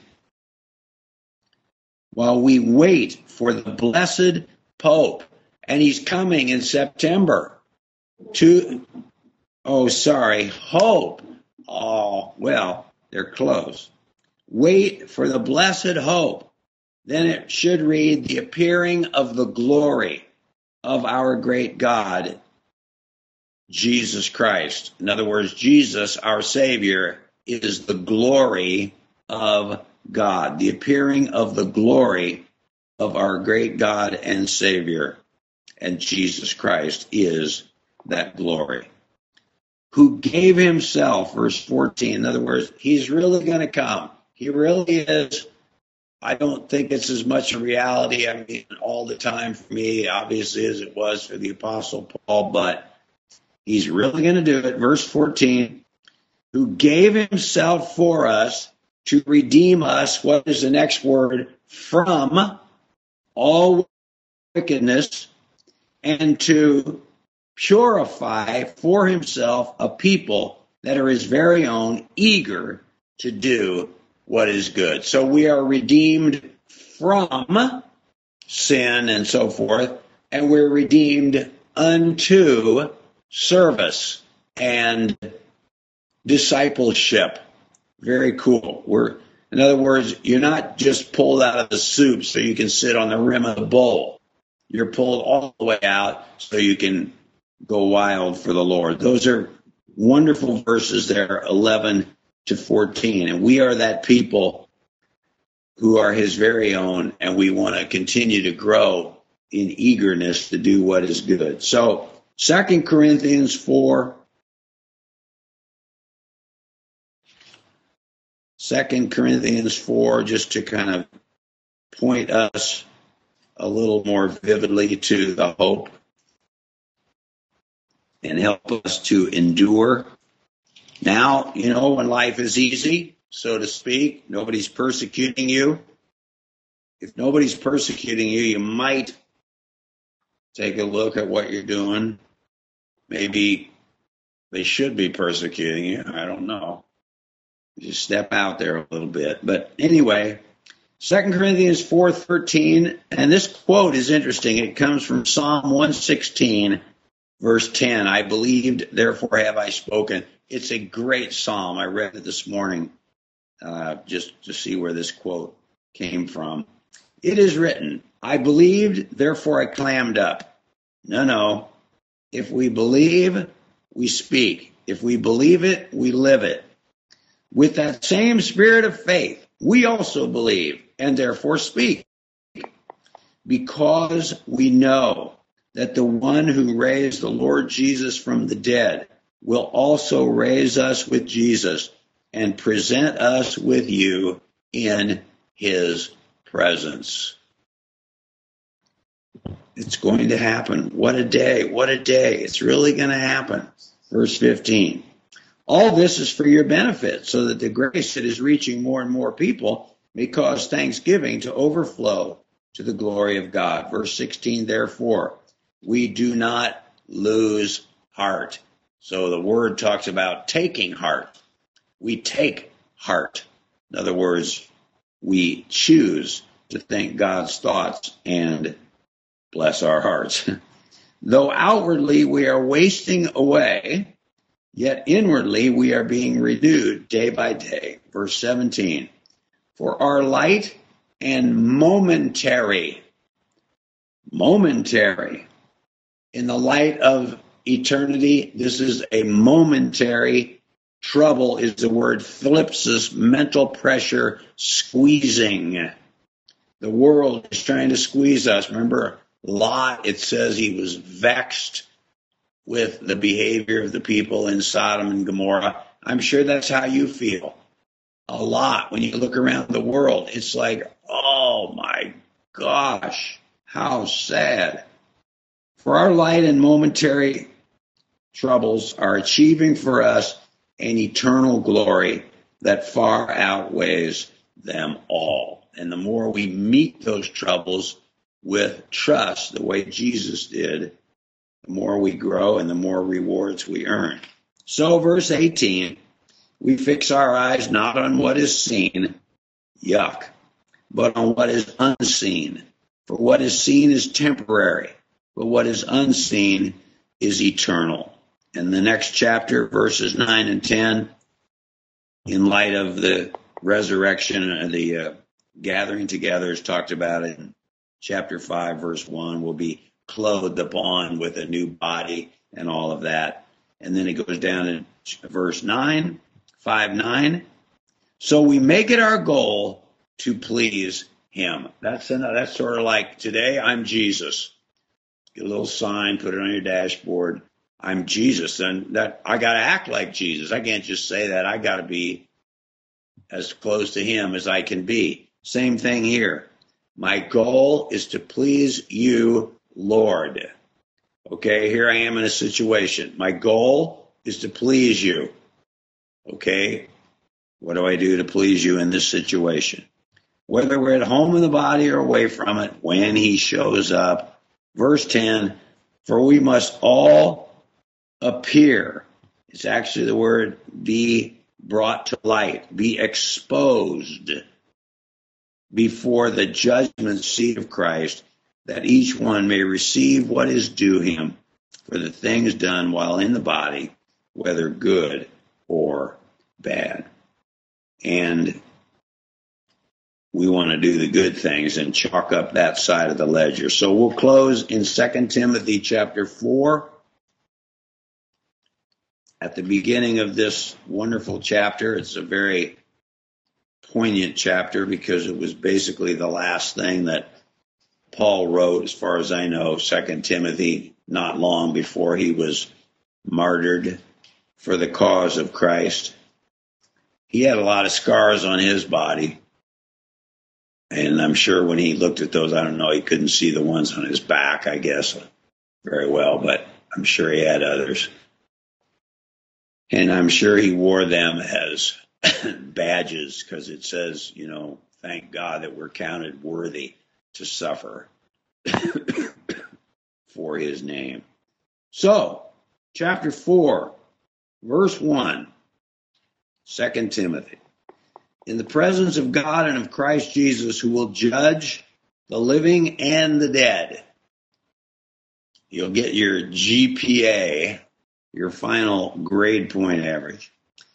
for the blessed Pope, and he's coming in September hope. Oh, well, they're close. Wait for the blessed hope. Then it should read, the appearing of the glory of our great God, Jesus Christ. In other words, Jesus, our Savior, is the glory of God. The appearing of the glory of our great God and Savior. And Jesus Christ is that glory. Who gave himself, verse 14. In other words, he's really going to come. He really is. I don't think it's as much a reality, all the time for me, obviously, as it was for the Apostle Paul, but he's really going to do it. Verse 14, who gave himself for us to redeem us, what is the next word? From all wickedness, and to purify for himself a people that are his very own, eager to do what is good. So we are redeemed from sin and so forth, and we're redeemed unto service and discipleship. Very cool. In other words, you're not just pulled out of the soup so you can sit on the rim of the bowl. You're pulled all the way out so you can go wild for the Lord. Those are wonderful verses there, 11 to 14. And we are that people who are his very own, and we want to continue to grow in eagerness to do what is good. So 2 Corinthians 4. 2 Corinthians 4, just to kind of point us a little more vividly to the hope and help us to endure. Now, when life is easy, so to speak, nobody's persecuting you. If nobody's persecuting you, you might take a look at what you're doing. Maybe they should be persecuting you. I don't know. Just step out there a little bit. But anyway, 2 Corinthians 4:13, and this quote is interesting. It comes from Psalm 116, verse 10. I believed, therefore have I spoken. It's a great psalm. I read it this morning just to see where this quote came from. It is written, I believed, therefore I clammed up. No. If we believe, we speak. If we believe it, we live it. With that same spirit of faith, we also believe and therefore speak, because we know that the one who raised the Lord Jesus from the dead will also raise us with Jesus and present us with you in his presence. It's going to happen. What a day. What a day. It's really going to happen. Verse 15. All this is for your benefit, so that the grace that is reaching more and more people may cause thanksgiving to overflow to the glory of God. Verse 16, therefore, we do not lose heart. So the word talks about taking heart. We take heart. In other words, we choose to think God's thoughts and bless our hearts. Though outwardly we are wasting away, yet inwardly we are being renewed day by day. Verse 17, for our light and momentary, in the light of eternity, this is a momentary trouble, is the word thlipsis, mental pressure, squeezing. The world is trying to squeeze us. Remember Lot, it says he was vexed with the behavior of the people in Sodom and Gomorrah. I'm sure that's how you feel a lot when you look around the world. It's like, oh my gosh, how sad. For our light and momentary troubles are achieving for us an eternal glory that far outweighs them all. And the more we meet those troubles with trust, the way Jesus did, the more we grow and the more rewards we earn. So verse 18, we fix our eyes not on what is seen, yuck, but on what is unseen. For what is seen is temporary, but what is unseen is eternal. And the next chapter, verses 9 and 10, in light of the resurrection and the gathering together, is talked about in chapter 5, verse 1, will be clothed upon with a new body and all of that. And then it goes down in verse 9, 5:9. So we make it our goal to please him. That's sort of like, today I'm Jesus. Get a little sign, put it on your dashboard. I'm Jesus, and that I got to act like Jesus. I can't just say that. I got to be as close to him as I can be. Same thing here. My goal is to please you, Lord. Okay, here I am in a situation. My goal is to please you. Okay, what do I do to please you in this situation? Whether we're at home in the body or away from it, when he shows up. Verse 10, for we must all appear. It's actually the word be brought to light, be exposed before the judgment seat of Christ, that each one may receive what is due him for the things done while in the body, whether good or bad. And we want to do the good things and chalk up that side of the ledger. So we'll close in 2 Timothy chapter 4. At the beginning of this wonderful chapter, it's a very poignant chapter because it was basically the last thing that Paul wrote, as far as I know, 2 Timothy, not long before he was martyred for the cause of Christ. He had a lot of scars on his body. And I'm sure when he looked at those, I don't know, he couldn't see the ones on his back, I guess, very well, but I'm sure he had others. And I'm sure he wore them as badges because it says, thank God that we're counted worthy to suffer for his name. So, chapter 4, verse 1, 2 Timothy. In the presence of God and of Christ Jesus, who will judge the living and the dead. You'll get your GPA, your final grade point average.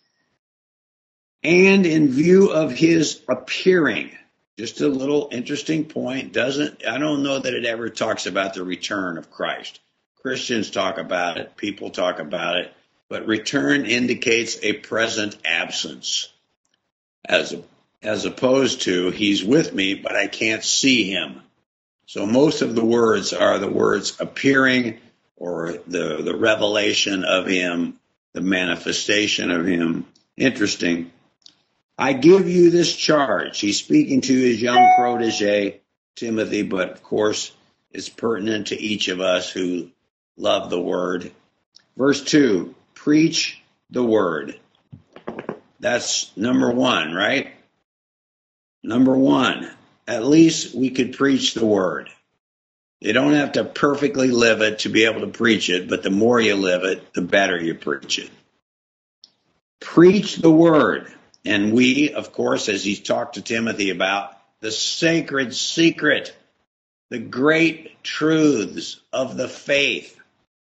And in view of his appearing, just a little interesting point, I don't know that it ever talks about the return of Christ. Christians talk about it, people talk about it, but return indicates a present absence, as opposed to he's with me, but I can't see him. So most of the words are the words appearing, or the revelation of him, the manifestation of him. Interesting. I give you this charge. He's speaking to his young protege, Timothy, but of course it's pertinent to each of us who love the word. Verse 2, preach the word. That's number one, right? Number one, at least we could preach the word. You don't have to perfectly live it to be able to preach it, but the more you live it, the better you preach it. Preach the word. And we, of course, as he's talked to Timothy about, the sacred secret, the great truths of the faith.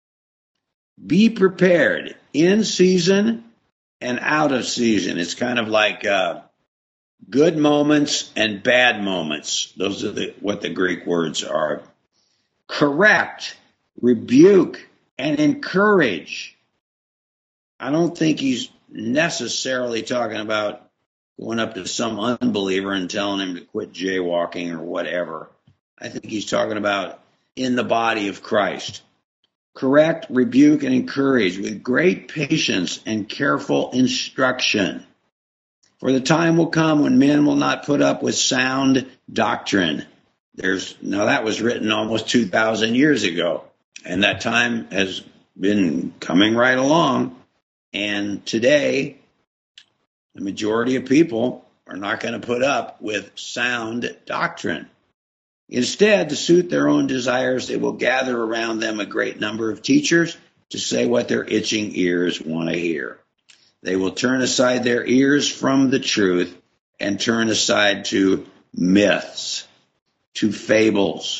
Be prepared in season and out of season. It's kind of like good moments and bad moments. Those are what the Greek words are. Correct, rebuke, and encourage. I don't think he's necessarily talking about going up to some unbeliever and telling him to quit jaywalking or whatever. I think he's talking about in the body of Christ. Correct, rebuke, and encourage with great patience and careful instruction. For the time will come when men will not put up with sound doctrine. Now that was written almost 2,000 years ago, and that time has been coming right along. And today, the majority of people are not going to put up with sound doctrine. Instead, to suit their own desires, they will gather around them a great number of teachers to say what their itching ears want to hear. They will turn aside their ears from the truth and turn aside to myths, to fables.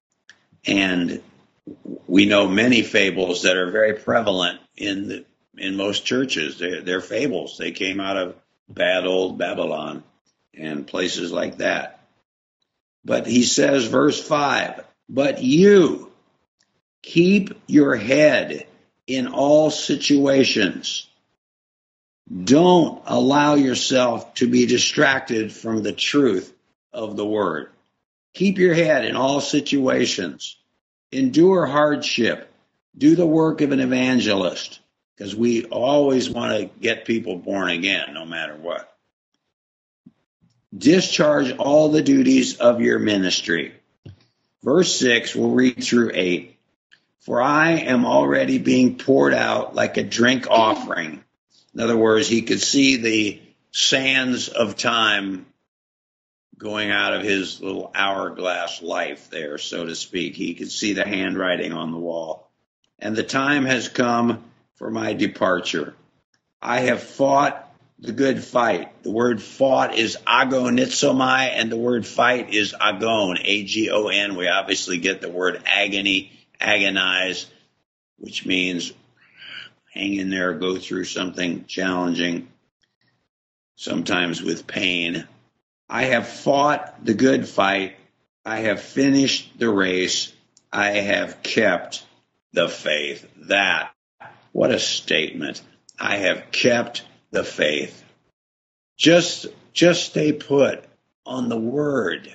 And we know many fables that are very prevalent in most churches. They're fables. They came out of bad old Babylon and places like that. But he says, verse 5, but you keep your head in all situations. Don't allow yourself to be distracted from the truth of the word. Keep your head in all situations. Endure hardship. Do the work of an evangelist, because we always want to get people born again, no matter what. Discharge all the duties of your ministry. Verse 6, we'll read through 8. For I am already being poured out like a drink offering. In other words, he could see the sands of time going out of his little hourglass life there, so to speak. He could see the handwriting on the wall. And the time has come for my departure. I have fought the good fight. The word fought is agonizomai, and the word fight is agon, A-G-O-N. We obviously get the word agony, agonize, which means hang in there, go through something challenging, sometimes with pain. I have fought the good fight. I have finished the race. I have kept the faith. What a statement. I have kept the faith. Just stay put on the word.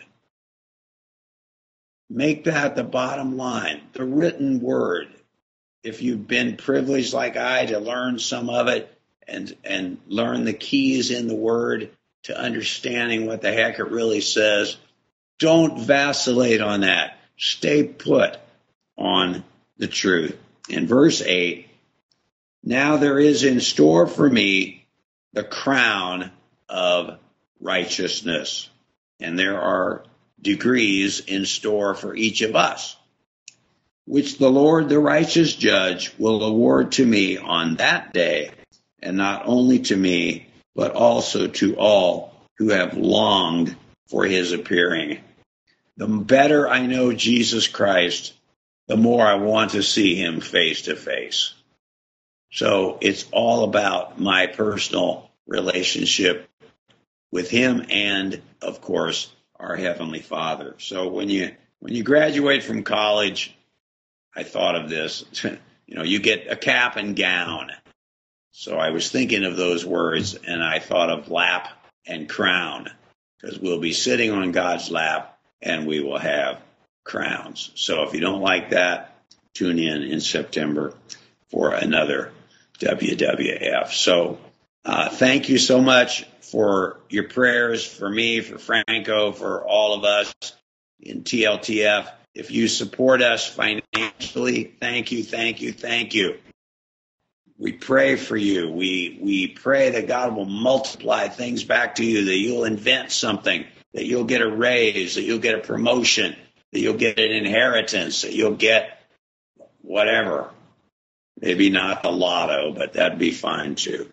Make that the bottom line, the written word. If you've been privileged like I to learn some of it and learn the keys in the word to understanding what the heck it really says, don't vacillate on that. Stay put on the truth. In verse 8, now there is in store for me the crown of righteousness. And there are degrees in store for each of us. which the Lord, the righteous judge, will award to me on that day, and not only to me, but also to all who have longed for his appearing. The better I know Jesus Christ, the more I want to see him face to face. So it's all about my personal relationship with him and, of course, our Heavenly Father. So when you graduate from college, I thought of this, you get a cap and gown. So I was thinking of those words, and I thought of lap and crown, because we'll be sitting on God's lap and we will have crowns. So if you don't like that, tune in September for another WWF. So thank you so much for your prayers for me, for Franco, for all of us in TLTF. If you support us financially, thank you, thank you, thank you. We pray for you. We pray that God will multiply things back to you, that you'll invent something, that you'll get a raise, that you'll get a promotion, that you'll get an inheritance, that you'll get whatever. Maybe not the lotto, but that'd be fine too.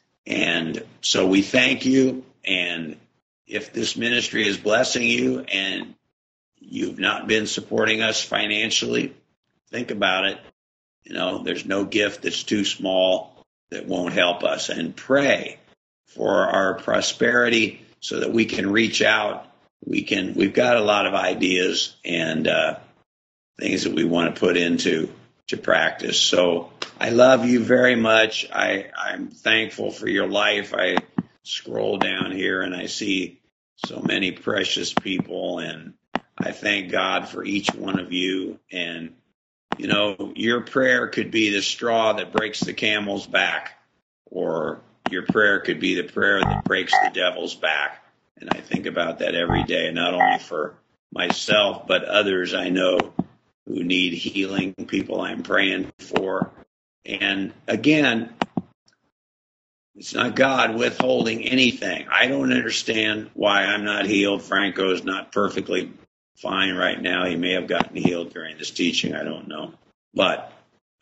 And so we thank you. And if this ministry is blessing you and you've not been supporting us financially, think about it. There's no gift that's too small that won't help us. And pray for our prosperity so that we can reach out. We've got a lot of ideas and things that we want to put into practice. So I love you very much. I'm thankful for your life. I scroll down here and I see so many precious people, and I thank God for each one of you. And your prayer could be the straw that breaks the camel's back, or your prayer could be the prayer that breaks the devil's back. And I think about that every day, not only for myself, but others I know who need healing, people I'm praying for. And again, it's not God withholding anything. I don't understand why I'm not healed. Franco's not perfectly fine right now. He may have gotten healed during this teaching. I don't know. But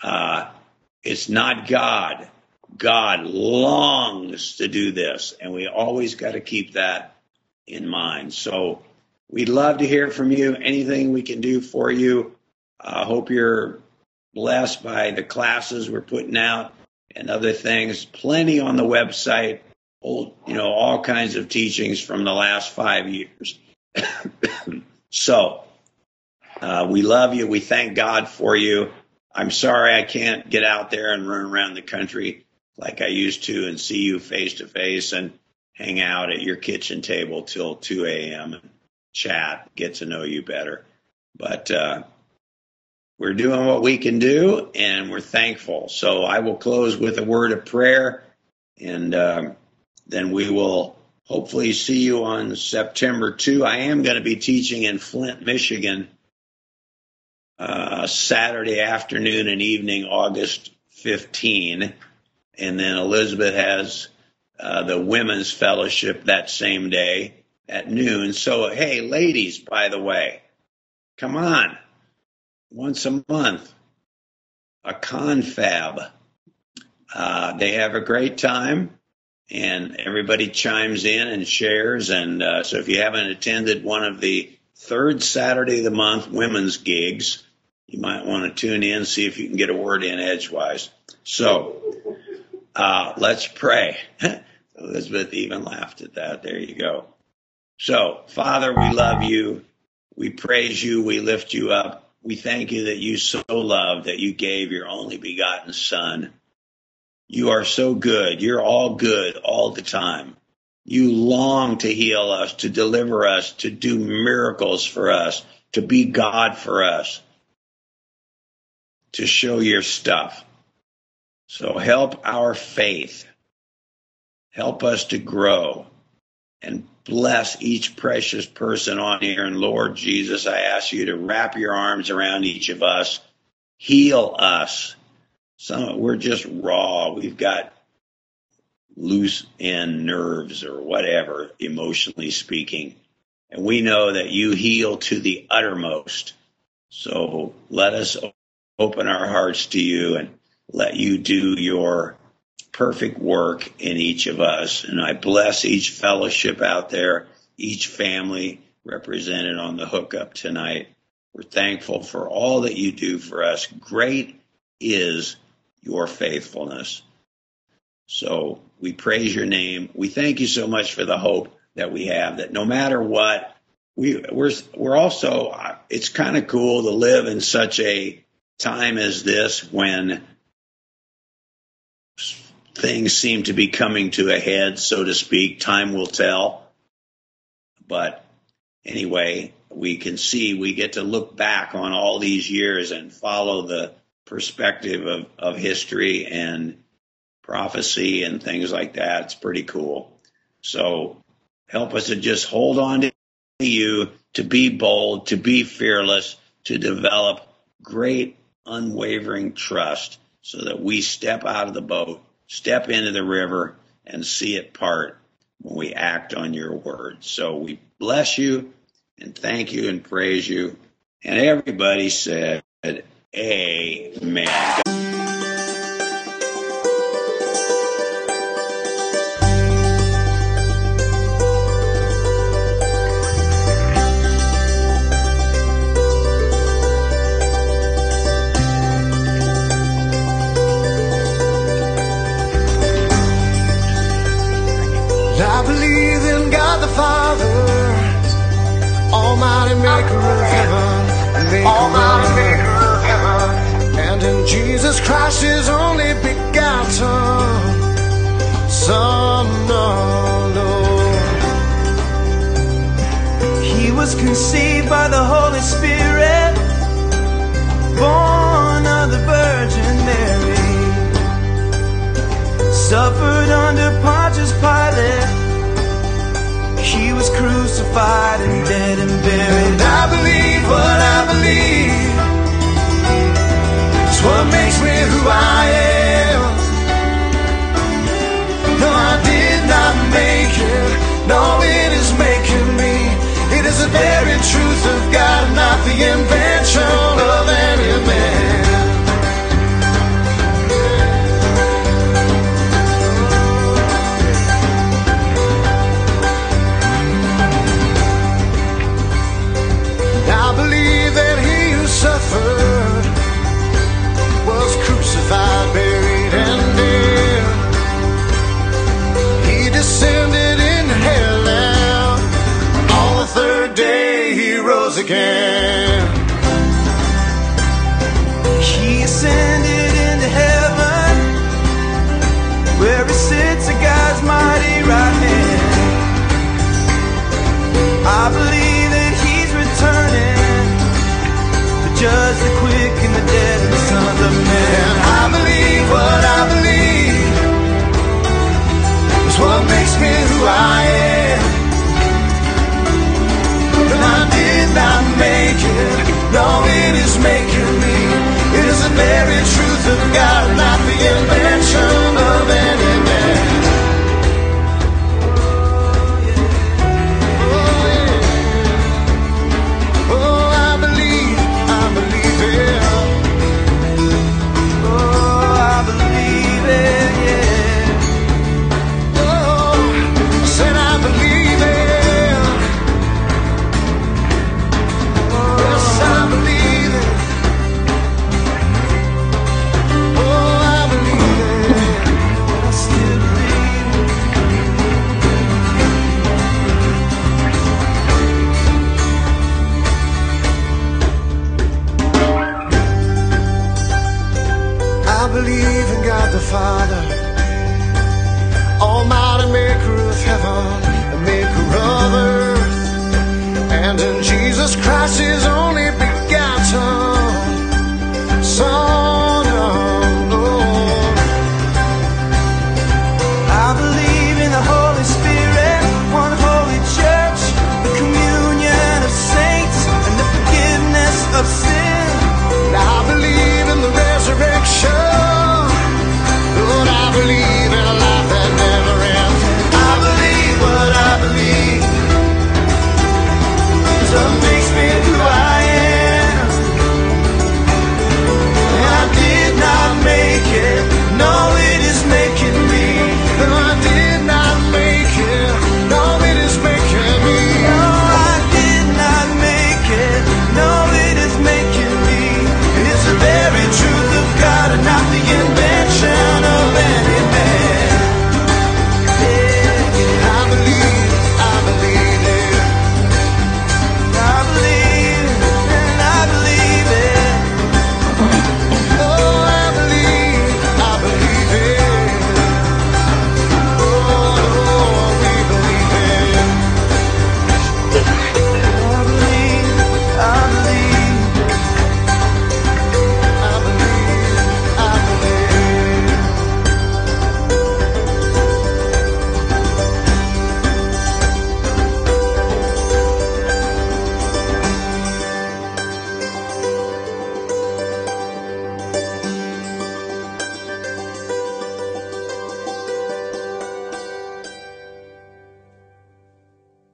it's not God. God longs to do this, and we always got to keep that in mind. So we'd love to hear from you. Anything we can do for you. I hope you're blessed by the classes we're putting out and other things. Plenty on the website. All kinds of teachings from the last 5 years. So we love you. We thank God for you. I'm sorry I can't get out there and run around the country like I used to and see you face to face and hang out at your kitchen table till 2 a.m. and chat, get to know you better. But we're doing what we can do, and we're thankful. So I will close with a word of prayer, and then we will hopefully see you on September 2. I am going to be teaching in Flint, Michigan, Saturday afternoon and evening, August 15. And then Elizabeth has the Women's Fellowship that same day at noon. So, hey, ladies, by the way, come on. Once a month, a confab. They have a great time, and everybody chimes in and shares. And so if you haven't attended one of the third Saturday of the month women's gigs, you might want to tune in, see if you can get a word in edgewise. So let's pray. Elizabeth even laughed at that. There you go. So, Father, we love you. We praise you. We lift you up. We thank you that you so loved that you gave your only begotten Son. You are so good. You're all good all the time. You long to heal us, to deliver us, to do miracles for us, to be God for us, to show your stuff. So help our faith. Help us to grow and bless each precious person on here. And Lord Jesus, I ask you to wrap your arms around each of us. Heal us. We're just raw. We've got loose end nerves or whatever, emotionally speaking. And we know that you heal to the uttermost. So let us open our hearts to you and let you do your perfect work in each of us. And I bless each fellowship out there, each family represented on the hookup tonight. We're thankful for all that you do for us. Great is your faithfulness. So we praise your name. We thank you so much for the hope that we have, that no matter what, we're also, it's kind of cool to live in such a time as this when things seem to be coming to a head, so to speak. Time will tell. But anyway, we get to look back on all these years and follow the perspective of history and prophecy and things like that. It's pretty cool. So help us to just hold on to you, to be bold, to be fearless, to develop great unwavering trust so that we step out of the boat, step into the river, and see it part when we act on your word. So we bless you and thank you and praise you. And everybody said, amen. I believe in God the Father, Almighty Maker of heaven, and in Jesus Christ, His only begotten Son, oh Lord. He was conceived by the Holy Spirit, born of the Virgin Mary, suffered under Pontius Pilate. He was crucified and dead and buried. And I believe what I believe. It's what makes me who I am.